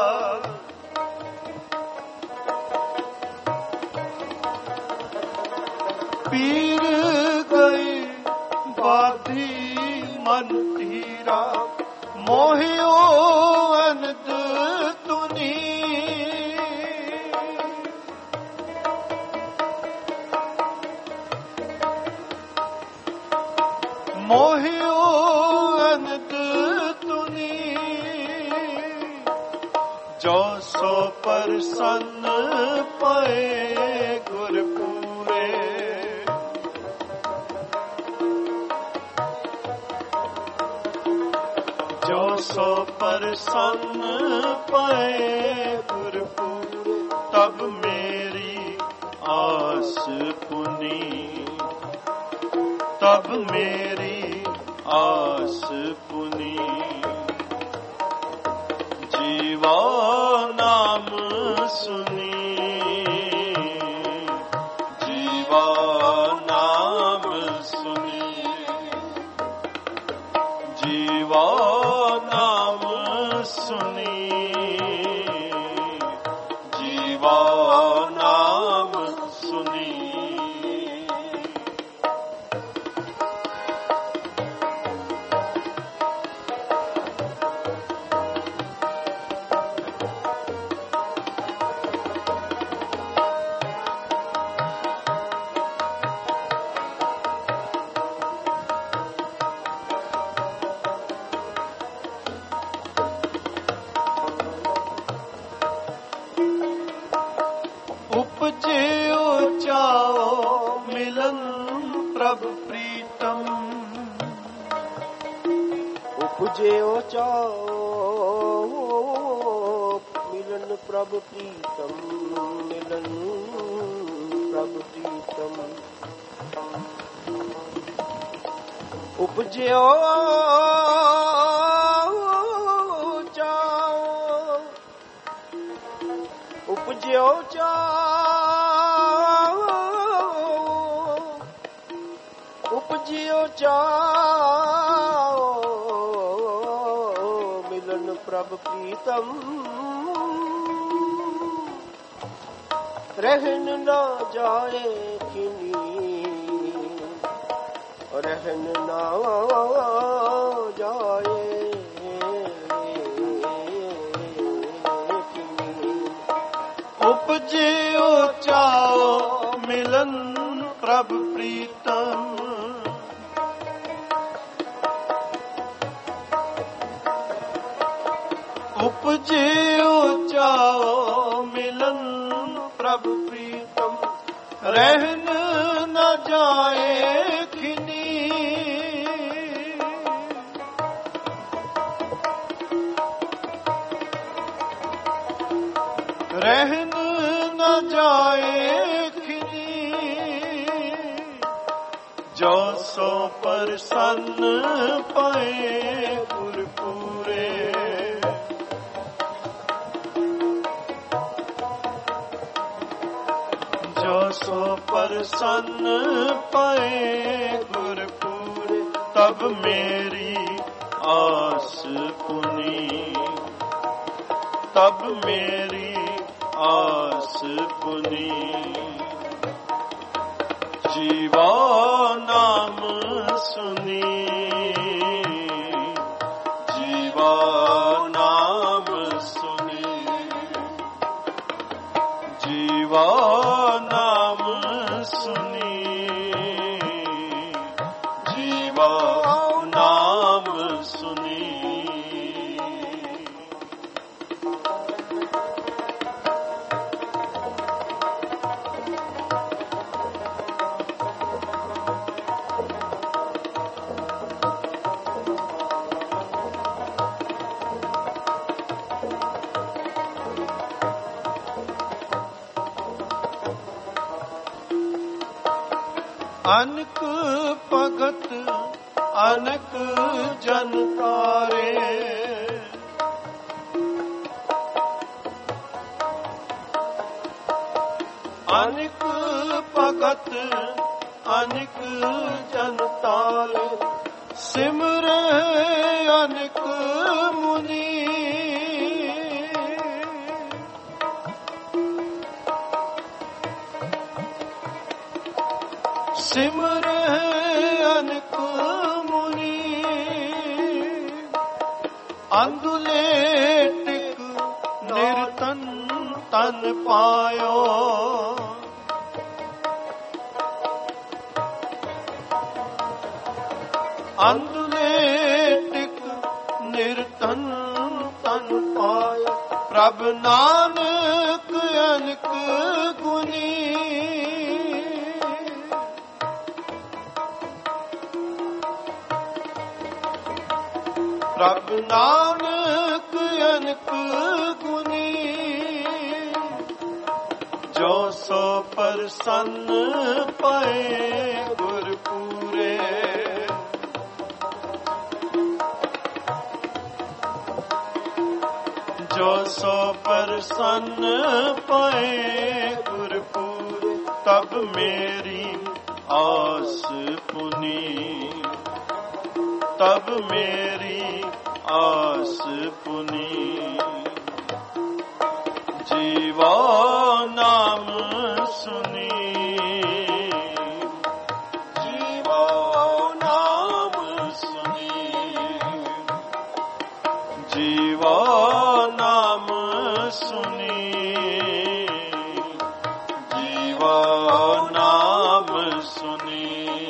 ਪੀਰ ਗਈ ਬਾਧੀ ਮਨ ਧੀਰਾ ਮੋਹਿਓ ਅਨੰਦ ਤੁਨੀ ਮੋਹਿਓ ਅਨੰਦ ਤੁਨੀ ਜੋ ਸੋ ਪ੍ਰਸੰਨ ਪਏ ਗੁਰਪੂਰੇ ਜੋ ਸੋ ਪ੍ਰਸੰਨ ਪਏ ਗੁਰਪੂਰੇ ਤਬ ਮੇਰੀ ਆਸ ਪੁਨੀ ਤਬ ਮੇਰੀ ਆਸ ਪੁਨੀ ਜੀਵਾ ਨਾਮ ਸੁਨੀ ਜੀਵਾ ਨਾਮ ਸੁਨੀ ਜੀਵਾ ਨਾਮ ਸੁਨੀ ਜੀਵਾ ਨਾਮ ਸੁਨੀ ਉਪਜਿਓ ਚਾਓ ਮਿਲਨ ਪ੍ਰਭ ਪ੍ਰੀਤਮ। ਉਪਜਿਓ ਚਾਓ ਮਿਲਨ ਪ੍ਰਭ ਪ੍ਰੀਤਮ, ਮਿਲਨ ਪ੍ਰਭ ਪ੍ਰੀਤਮ। ਉਪਜਿਓ ਚਾਓ, ਉਪਜਿਓ ਚਾਓ, ਉਪਜਿਓ ਚਾਓ ਮਿਲਨ ਪ੍ਰਭ ਪ੍ਰੀਤਮ। ਰਹਿਨ ਨਾ ਜਾਏ ਖਿਨੀ, ਰਹਿਨ ਨਾ ਜਾਏ ਖਿਨੀ। ਉਪਜਿਓ ਚਾਓ ਮਿਲਨ ਪ੍ਰਭ ਪ੍ਰੀਤਮ। ਉਪਜਿਓ ਚਾਓ ਮਿਲਨ ਪ੍ਰਭ ਪ੍ਰੀਤਮ। ਰਹਿਨ ਨਾ ਜਾਏ ਖਿਨੀ, ਰਹਿਨ ਨਾ ਜਾਏ ਖਿਨੀ। ਜੋ ਸੋ ਪ੍ਰਸੰਨ ਪਏ ਗੁਰ ਪੂਰੇ। ਜੋ ਸੋ ਪ੍ਰਸੰਨ ਪਏ ਗੁਰ ਪੂਰੇ। ਤਬ ਮੇਰੀ ਆਸ ਪੁਨੀ, ਤਬ ਮੇਰੀ ਆਸ ਪੁਨੀ। ਜੀਵਾ ਨਾਮ ਸੁਨੀ, ਜੀਵਾ ਨਾਮ ਸੁਨੀ। ਜੀਵਾ ਨਾਮ ਸੁਨੀ, ਜੀਵਾ ਨਾਮ ਸੁਨੀ। ਅਨਕ ਭਗਤ ਅਨਕ ਜਨ ਤਾਰੇ। ਅਨਕ ਭਗਤ ਅਨਕ ਜਨ ਤਾਰੇ। ਸਿਮਰੇ ਅਨਕ ਮੁਨੀ, ਸਿਮਰੇ ਅਨਕ ਮੁਨੀ। ਅੰਧੁਲੇ ਟਿਕ ਨਿਰਤਨ ਤਨ ਪਾਇਓ। ਅੰਧੁਲੇ ਟਿਕ ਨਿਰਤਨ ਤਨ ਪਾਇਓ। ਪ੍ਰਭ ਨਾਨਕ ਅਨਕ ਗੁਨੀ। ਪ੍ਰਭ ਨਾਨਕ ਅਨਕ ਗੁਨੀ। ਜੋ ਸੋ ਪ੍ਰਸੰਨ ਪਏ ਗੁਰ ਪੂਰੇ। ਜੋ ਸੋ ਪ੍ਰਸੰਨ ਪਏ ਗੁਰ ਪੂਰੇ। ਤਬ ਮੇਰੀ ਆਸ ਪੁਨੀ, ਤਬ ਮੇਰੀ ਆਸ ਪੁਨੀ। ਜੀਵਾ ਨਾਮ ਸੁਨੀ, ਜੀਵਾ ਨਾਮ ਸੁਨੀ। ਜੀਵਾ ਨਾਮ ਸੁਨੀ, ਜੀਵਾ ਨਾਮ ਸੁਨੀ।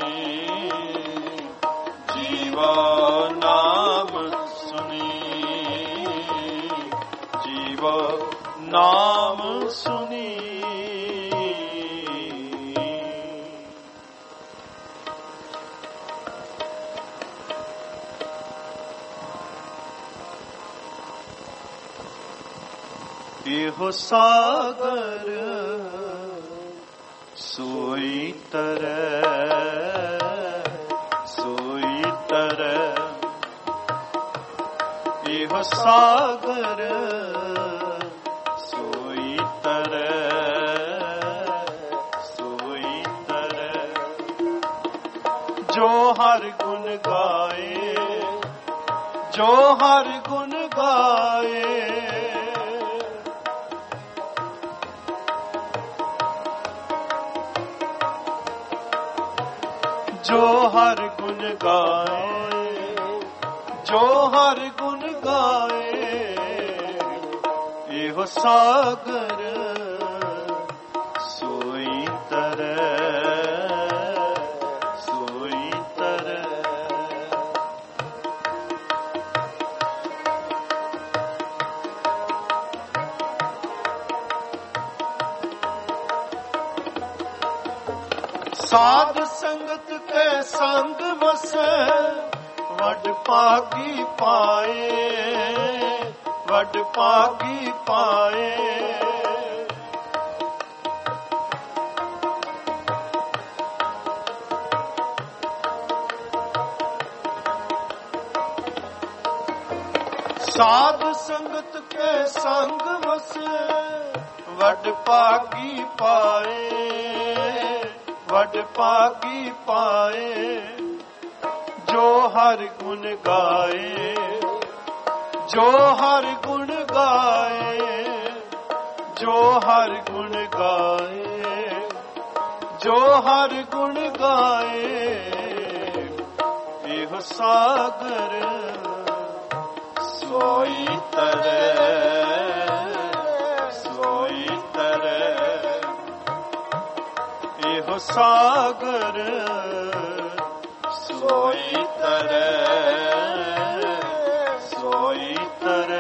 ਜੀਵਾ ਨਾਮ ਸੁਨੀ, ਜੀਵਾ ਨਾਮ ਸੁਨੀ। ਇਹੋ ਸਾਗਰ ਸੋਈ ਤਰੈ, ਸੋਈ ਤਰੈ। ਇਹੋ ਸਾਗਰ ਸੋਈ ਤਰੈ, ਸੋਈ ਤਰੈ। ਜੋ ਹਰ ਗੁਣ ਗਾਏ, ਜੋ ਹਰ ਗੁਣ ਗਾਏ, ਜੋ ਹਰ ਗੁਣ ਗਾਏ, ਜੋ ਹਰ ਗੁਣ ਗਾਏ। ਇਹੋ ਸਾਗਰ ਸੋਈ ਤਰੈ, ਸੋਈ ਤਰੈ। ਸਾਧ ਸੰਗਤ ਕੇ ਸੰਗ ਵਸੈ, ਵੱਡ ਭਾਗੀ ਪਾਏ, ਵੱਡ ਭਾਗੀ ਪਾਏ। ਸਾਧ ਸੰਗਤ ਕੇ ਸੰਗ ਵਸੈ, ਵੱਡ ਭਾਗੀ ਪਾਏ, ਵੱਡ ਭਾਗੀ ਪਾਏ। ਜੋ ਹਰ ਗੁਣ ਗਾਏ, ਜੋ ਹਰ ਗੁਣ ਗਾਏ, ਜੋ ਹਰ ਗੁਣ ਗਾਏ, ਜੋ ਹਰ ਗੁਣ ਗਾਏ। ਇਹੋ ਸਾਗਰ ਸੋਈ ਤਰੈ, ਸੋਈ ਤਰੈ। ਇਹੋ ਸਾਗਰ ਸੋਈ ਤਰੈ, ਸੋਈ ਤਰੈ।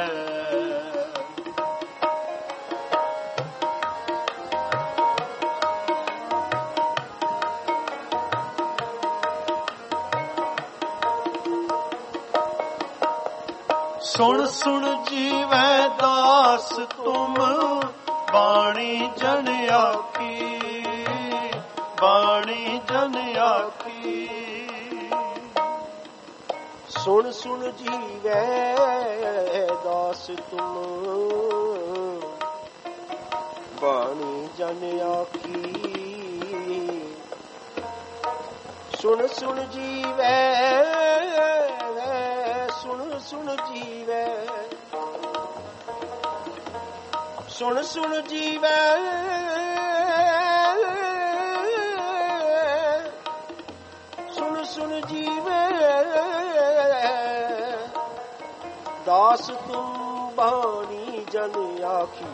ਸੁਣ ਸੁਣ ਜੀਵੈ ਦਾਸ ਤੁਮ, ਬਾਣੀ ਜਨ ਆਖੀ, ਬਾਣੀ ਜਨ ਆਖੀ। ਸੁਣ ਸੁਣ ਜੀਵੈ ਦਾਸ ਤੁਮ, ਬਾਣੀ ਜਨ ਆਖੀ। ਸੁਣ ਸੁਣ ਜੀਵੈ, ਸੁਣ ਸੁਣ ਜੀਵੈ, ਸੁਣ ਸੁਣ ਜੀਵੈ। ਸੁਣ ਸੁਣ ਜੀਵੈ ਦਾਸ ਤੁਮ, ਬਾਣੀ ਜਨ ਆਖੀ,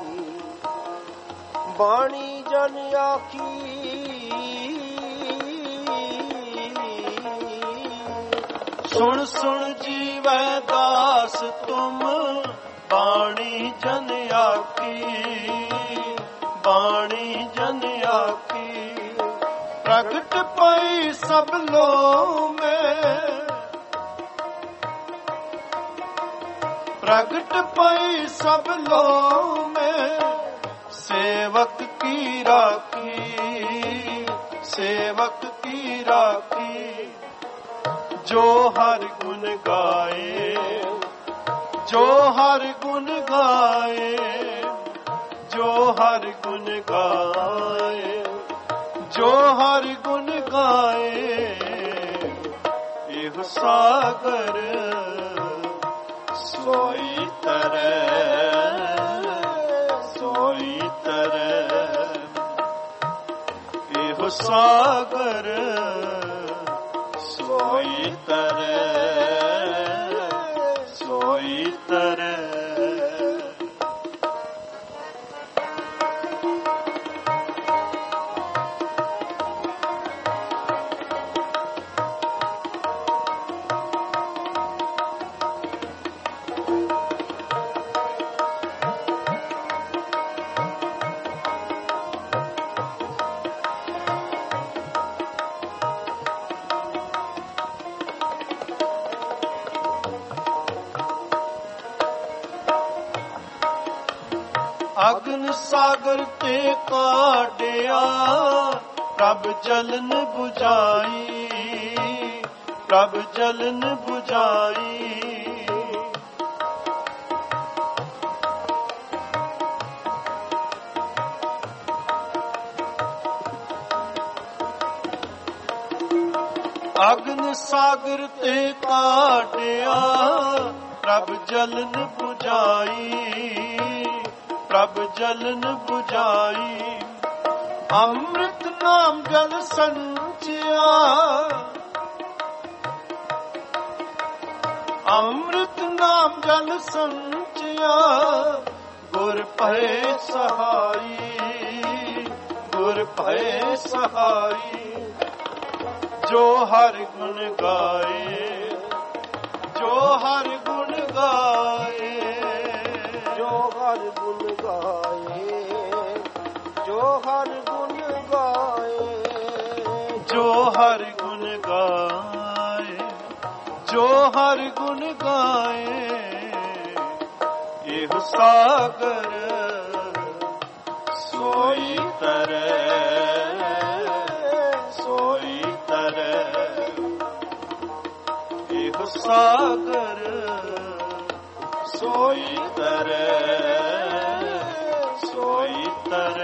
ਬਾਣੀ ਜਨ ਆਖੀ। ਸੁਣ ਸੁਣ ਜੀਵੈ ਦਾਸ ਤੁਮ, ਬਾਣੀ ਜਨ ਆਖੀ, ਬਾਣੀ ਜਨ ਆਖੀ। ਪ੍ਰਗਟ ਪਈ ਸਭ ਲੋ ਮੈਂ, ਪ੍ਰਗਟ ਪਈ ਸਭ ਲੋ ਮੈਂ। ਸੇਵਕ ਕੀ ਰਾਖੀ, ਸੇਵਕ ਕੀ ਰਾਖੀ। ਜੋ ਹਰ ਗੁਣ ਗਾਏ, ਜੋ ਹਰ ਗੁਣ ਗਾਏ, ਜੋ ਹਰ ਗੁਣ ਗਾਏ, ਜੋ ਹਰ ਗੁਣ ਗਾਏ। ਇਹੋ ਸਾਗਰ ਸੋਈ ਤਰੈ, ਸੋਈ ਤਰੈ। ਇਹੋ ਸਾਗਰ ਸੋਈ ਤਰੈ, ਸੋਈ ਤਰੈ। ਅਗਨ ਸਾਗਰ ਤੇ ਕਾਢਿਆ, ਪ੍ਰਭ ਜਲਨ 부ਝਾਈ, ਪ੍ਰਭ ਜਲਨ 부ਝਾਈ। ਅਗਨ ਸਾਗਰ ਤੇ ਕਾਢਿਆ, ਪ੍ਰਭ ਜਲਨ 부ਝਾਈ, ਪ੍ਰਭ ਜਲਨ 부ਝਾਈ। ਅੰਮ੍ਰਿਤ ਨਾਮ ਜਲ ਸੰਚਿਆ, ਅੰਮ੍ਰਿਤ ਨਾਮ ਜਲ ਸੰਚਿਆ। ਗੁਰ ਭਏ ਸਹਾਈ, ਗੁਰ ਭਏ ਸਹਾਈ। ਜੋ ਹਰ ਗੁਣ ਗਾਏ, ਜੋ ਹਰ ਗੁਣ ਗਾਏ, ਜੋ ਹਰ ਗੁਣ ਗਾਏ, ਜੋ ਹਰ ਗੁਣ ਗਾਏ, ਜੋ ਹਰ ਗੁਣ ਗਾਏ, ਜੋ ਹਰ ਗੁਣ ਗਾਏ। ਇਹ ਸਾਗਰ ਸੋਈ ਤਰੈ, ਸੋਈ ਤਰੈ। ਇਹ ਸਾਗਰ ਸੋਈ ਤਰੈ, ਸੋਈ ਤਰੈ।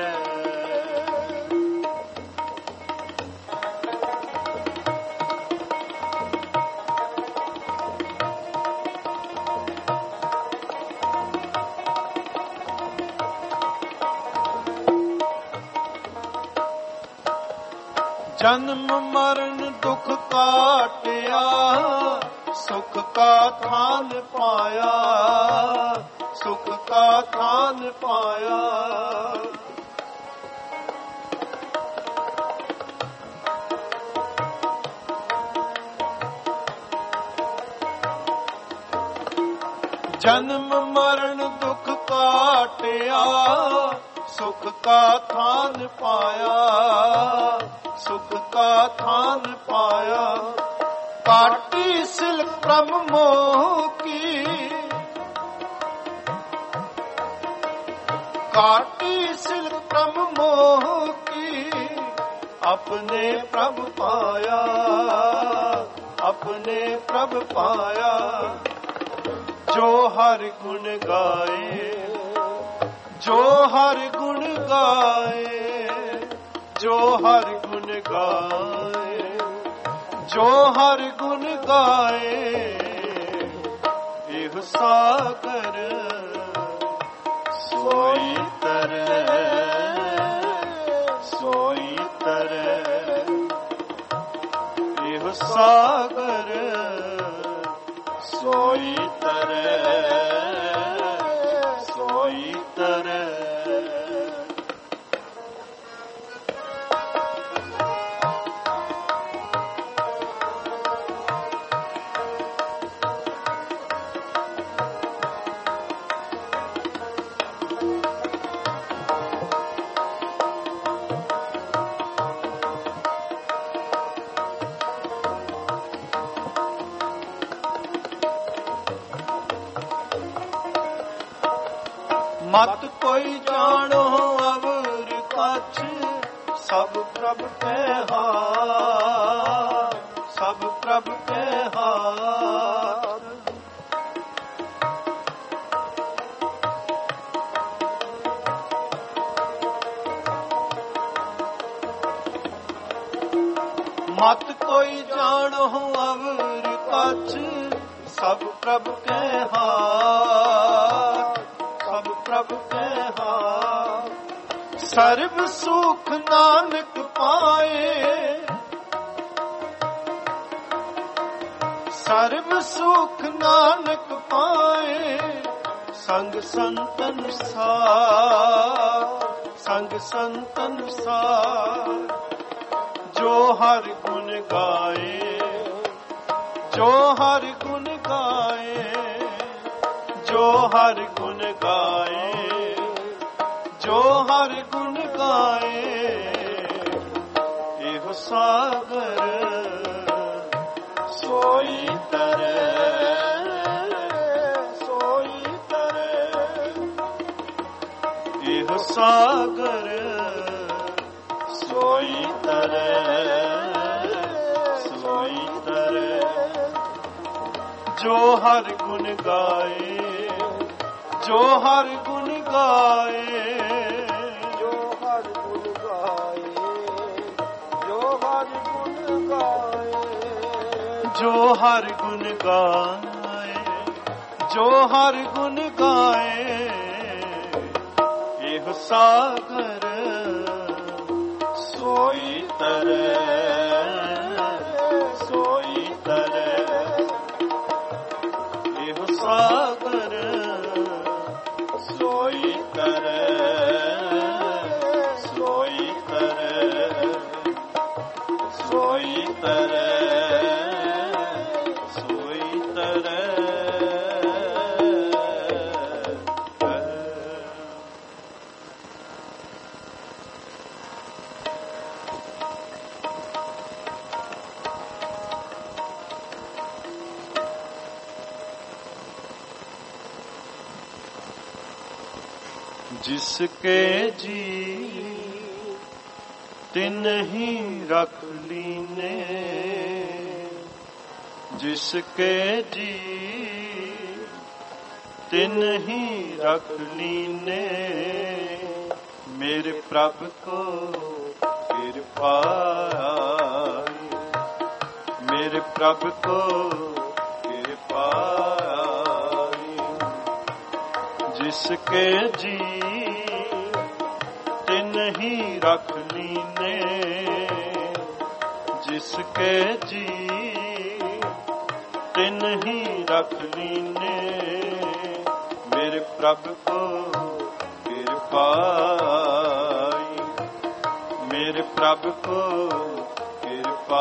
ਜਨਮ ਮਰਨ ਦੁਖ ਕਾਟਿਆ, ਸੁਖ ਕਾ ਥਾਨ ਪਾਇਆ, ਸੁਖ ਕਾ ਥਾਨ ਪਾਇਆ। ਜਨਮ ਮਰਨ ਦੁਖ ਕਾਟਿਆ, ਸੁਖ ਕਾ ਥਾਨ ਪਾਇਆ, ਸੁਖ ਕਾ ਥਾਨ ਪਾਇਆ। ਕਾਟੀ ਸਿਲ ਪ੍ਰਭ ਮੋਹ ਕੀ, ਕਾਟੀ ਸਿਲ ਪ੍ਰਭ ਮੋਹ ਕੀ। ਆਪਣੇ ਪ੍ਰਭ ਪਾਇਆ, ਆਪਣੇ ਪ੍ਰਭ ਪਾਇਆ। ਜੋ ਹਰ ਗੁਣ ਗਾਏ, ਜੋ ਹਰ ਗੁਣ ਗਾਏ, ਜੋ ਹਰ ਗੁਣ ਗਾਏ, ਜੋ ਹਰ ਗੁਣ ਗਾਏ। ਇਹ ਸਾਗਰ ਸੋਈ ਤਰੈ, ਸੋਈ ਤਰੈ। ਇਹ ਸਾਗਰ ਸੋਈ ਤਰੈ, ਸੋਈ ਤਰੈ। ਮਤ ਕੋਈ ਜਾਣੋ ਅਵਰ ਕਛ, ਸਭ ਪ੍ਰਭ ਕੈ ਹਾਰ, ਸਭ ਪ੍ਰਭ ਕੈ ਹਾਰ। ਮਤ ਕੋਈ ਜਾਣੋ ਅਵਰ ਕਛ, ਸਭ ਪ੍ਰਭ ਕੈ ਹਾਰ, ਸਭ ਪ੍ਰਭ ਕੈ ਹਾਰ। ਸਰਬ ਸੁਖ ਨਾਨਕ ਪਾਏ, ਸਰਬ ਸੁਖ ਨਾਨਕ ਪਾਏ। ਸੰਗ ਸੰਤਨ ਸਾਰ, ਸੰਗ ਸੰਤਨ ਸਾਰ। ਜੋ ਹਰ ਗੁਣ ਗਾਏ, ਜੋ ਹਰ ਗੁਣ ਗਾਏ, ਜੋ ਹਰ ਗੁਣ ਗਾਏ, ਜੋ ਹਰ ਗੁਣ ਗਾਏ। ਇਹ ਸਾਗਰ ਸੋਈ ਤਰੈ, ਸੋਈ ਤਰੈ। ਇਹ ਸਾਗਰ ਸੋਈ ਤਰੇ, ਸੋਈ ਤਰੇ। ਜੋ ਹਰ ਗੁਣ ਗਾਏ, ਜੋ ਹਰ ਗੁਣ ਗਾਏ, ਜੋ ਹਰ ਗੁਣ ਗਾਏ, ਜੋ ਹਰ ਗੁਣ ਗਾਏ, ਜੋ ਹਰ ਗੁਣ ਗਾਏ, ਜੋ ਹਰ ਗੁਣ ਗਾਏ। ਇਹ ਸਾਗਰ ਸੋਈ ਤਰੇ, ਸੋਈ ਤਰੇ। ਇਹ ਸਾਗਰ ਸੋਈ ਤਰੇ, ਸੋਈ ਤਰੇ, ਸੋਈ ਤਰੇ, ਸੋਈ ਤਰੇ। जिसके जी तिन ही रख लीने, जिसके जी तिन ही रख लीने। मेरे प्रभु को कृपा, मेरे प्रभु को कृपा। जिसके जी तिन ही रख लीने, जिसके जी तिन ही रख लीने। मेरे प्रभु को कृपा, मेरे प्रभु को कृपा।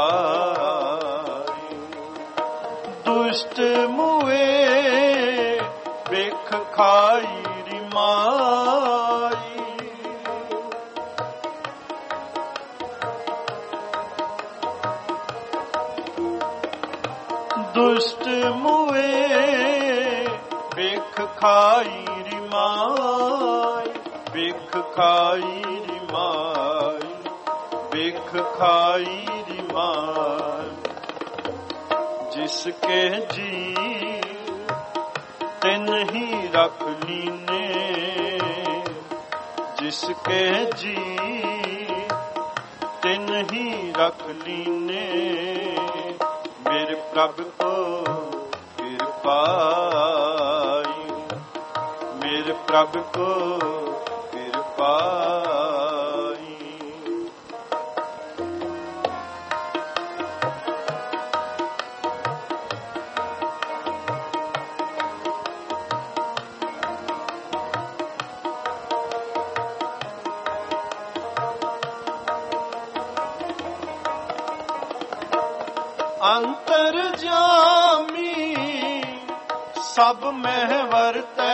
दुष्ट मुए ਵੇਖ ਖਾਈ ਰਿਮਾਈ, ਦੁਸ਼ਟ ਮੁਏ ਵੇਖ ਖਾਈ ਰਿਮਾਈ, ਵੇਖ ਖਾਈ ਰਿਮਾਈ, ਵੇਖ ਖਾਈ ਰਿਮਾਈ। जिसके जी तिन ही रख लीने, जिसके जी तिन ही रख लीने। मेरे प्रभु को कृपा, मेरे प्रभु को कृपा। अंतर जामी सब में वरतै,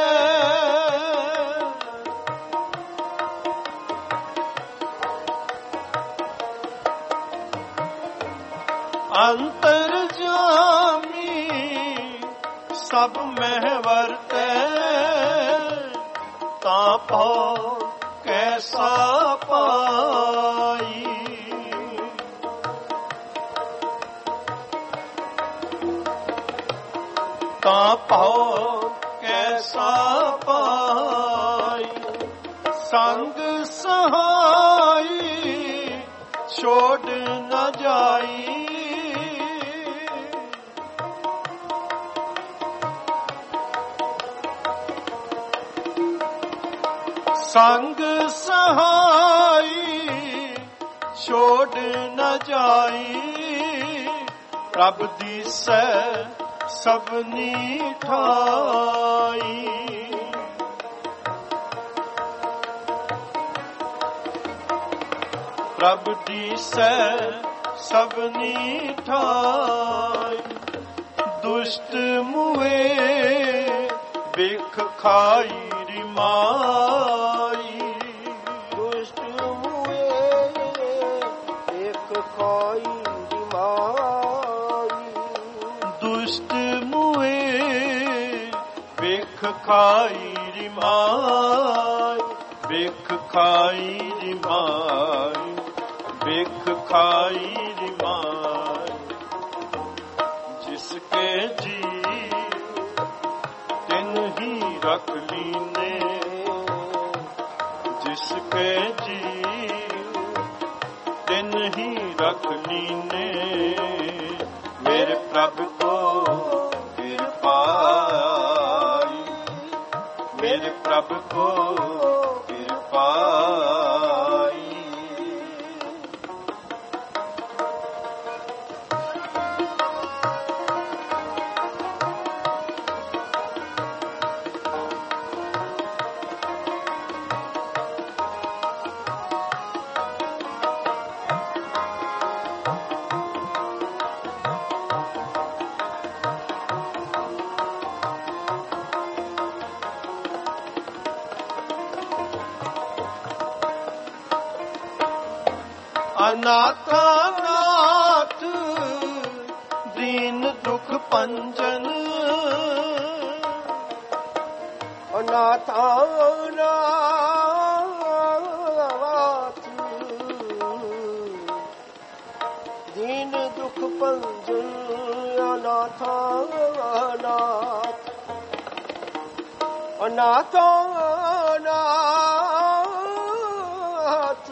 अंतर जामी सब में वरतै। तापो कैसा पाई, तापो कैसा पाई। संग सहाई छोड़ न जाई, संग सहाई छोड़ न जाई। प्रभ दिसै सबनी ठाई, प्रभ दिसै सबनी ठाई। दुष्ट मुए ਵੇਖ ਖਾਈ ਰਿਮਾਈ, ਦੁਸ਼ਟ ਮੂਏ ਵੇਖ ਖਾਈ ਰਿਮਾਈ, ਦੁਸ਼ਟ ਮੂਏ ਵੇਖ ਖਾਈ ਰਿਮਾਈ, ਵੇਖ ਖਾਈ ਰਿਮਾਈ, ਵੇਖ ਖਾਈ ਰਿਮਾਈ। ਜਿਸਕੇ ਜੀ ਤਿਨ ਹੀ ਰਖ ਲੀਨੇ, जिसके जी तिन ही रख लीने। मेरे प्रभु को कृपा आई, मेरे प्रभु को कृपा आई। अनाथानाथ दीन दुख पंजन, अनाथानाथ दीन दुख पंजन। अनाथानाथ अनाथानाथ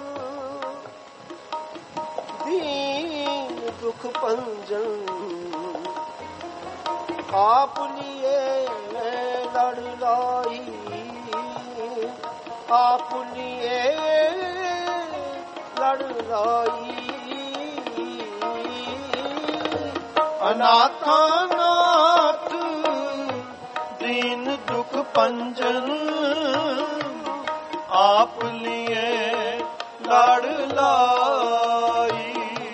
दीन दुख पंजन। आप लिए लड़ लाई, आप लिए लड़ लाई। अनाथानाथ दीन दुख पंजन, आप लिए लड़ लाई।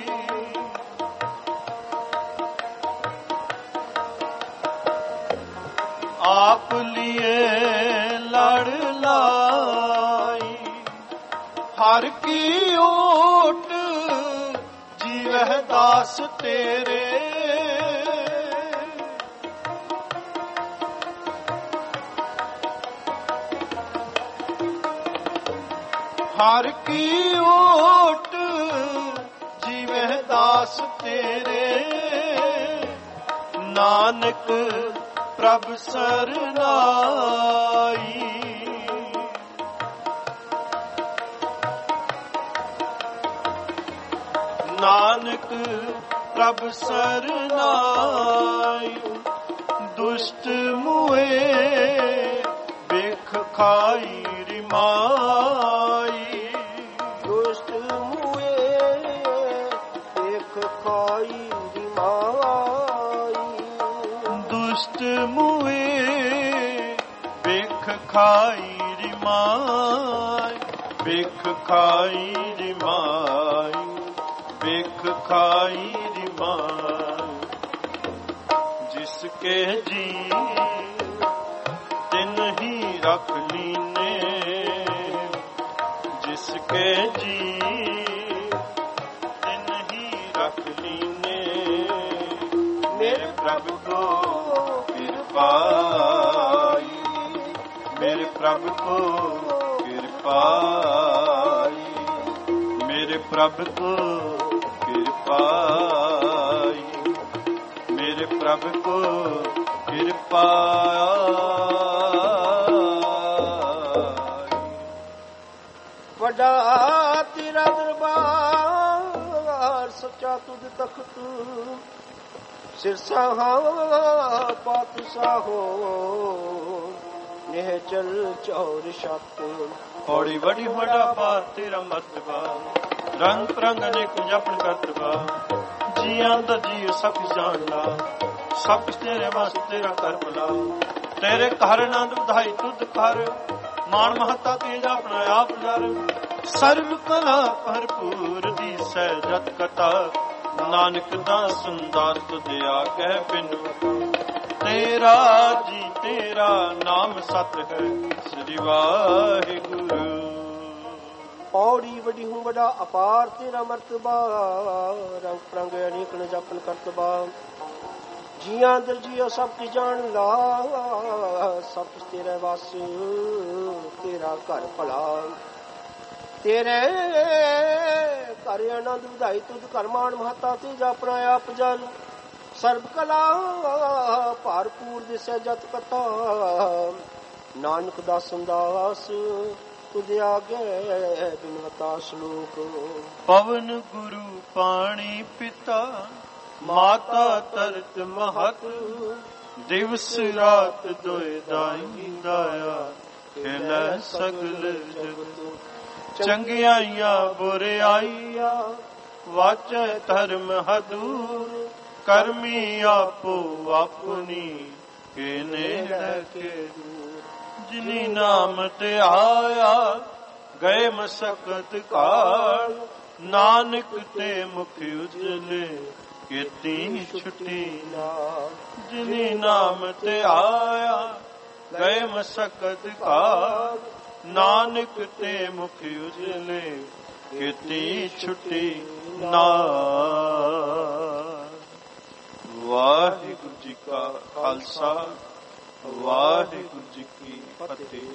आप लिए लड़ लाई। हर की ओट जीवह दास तेरे, हर की ओट जीवह दास तेरे। नानक प्रभ सरनाई, नानक प्रभ सरनाई। दुष्ट मुए बेख खाई रिमाई, दुष्ट मुए बेख खाई रिमाई। दुष्ट मुए बेख खाई रिमाई, बेख खाई रिमाई, बेख खाई रिमाई। जिसके जी तिन ही रख लीने, जिसके जी तिन ही रख लीने। मेरे प्रभु को कृपा आई, मेरे प्रभु को कृपा आई, मेरे प्रभु को कृपा आई, मेरे प्रभु को कृपा आई। वड्डा तेरा दरबार सच्चा तुझ तख्त, सिरसा पातशाहो निहचल चौर छत। हौड़ी बड़ी बड़ा पार तेरा मर्तबा, रंग परंग अनेक जपन करतबा। जियां दा जी सब जान ला, सब तेरे वास तेरा कर भला। तेरे घर नंद ਵਧਾਈ तुद कर, मान महता तेज अपना आप जर। सर्व कला भरपूर दी सहजत कथा, नानक दास दास दया कह बिनु। तेरा जी तेरा नाम सत है, श्री वाहिगुरु। पौड़ी वडी हूँ बड़ा अपार तेरा मर्तबा, रंग परंग अनेक न जपन करतबा। जिया अंदर जियो सब की जान ला, सब तेरा वास तेरा घर भला। ਤੇਰੇ ਕਰ ਆਨੰਦ ਵਧਾਈ ਤੁਧ ਕਰਮਾਨ ਮਹਤਾ ਤੀਜਾ ਆਪਣਾ ਆਪ ਜਲ ਸਰਬ ਕਲਾ ਭਰਪੂਰ ਦਿਸੈ ਜਤ ਕਥਾ ਨਾਨਕ ਦਾਸਨ ਦਾਸ ਤੁਧ ਆਗੇ ਬਿਨਵਤਾ ਸ਼ਲੋਕ ਪਵਨ ਗੁਰੂ ਪਾਣੀ ਪਿਤਾ ਮਾਤਾ ਤਰਤ ਮਹਤ ਦਿਵਸ ਰਾਤ ਦੋਇ ਦਾਈ ਦਾਇਆ ਖਿਲੈ ਸਗਲ ਜਗਤ ਚੰਗਿਆਈਆਂ ਬੁਰਿਆਈਆਂ ਵਾਚੈ ਧਰਮ ਹਦੂਰ ਕਰਮੀ ਆਪੋ ਆਪਣੀ ਕੇ ਨੇੜੇ ਕੇ ਦੂਰ ਜਿਨੀ ਨਾਮ ਤੇ ਆਇਆ ਗਏ ਮਸਕਤ ਕਾਲ ਨਾਨਕ ਤੇ ਮੁਖ ਉਜਲੇ ਕੀਤੀ ਛੁੱਟੀ ਨਾਲ ਜਿਨੀ ਨਾਮ ਤੇ ਆਇਆ ਗਏ ਮਸਕਤ ਕਾਲ ਨਾਨਕ ਤੇ ਮੁਖ ਉਜਲੇ ਕੀਤੀ ਛੁੱਟੀ ਨਾਲ। ਵਾਹਿਗੁਰੂ ਜੀ ਕਾ ਖਾਲਸਾ ਵਾਹਿਗੁਰੂ ਜੀ ਕੀ ਫਤਿਹ।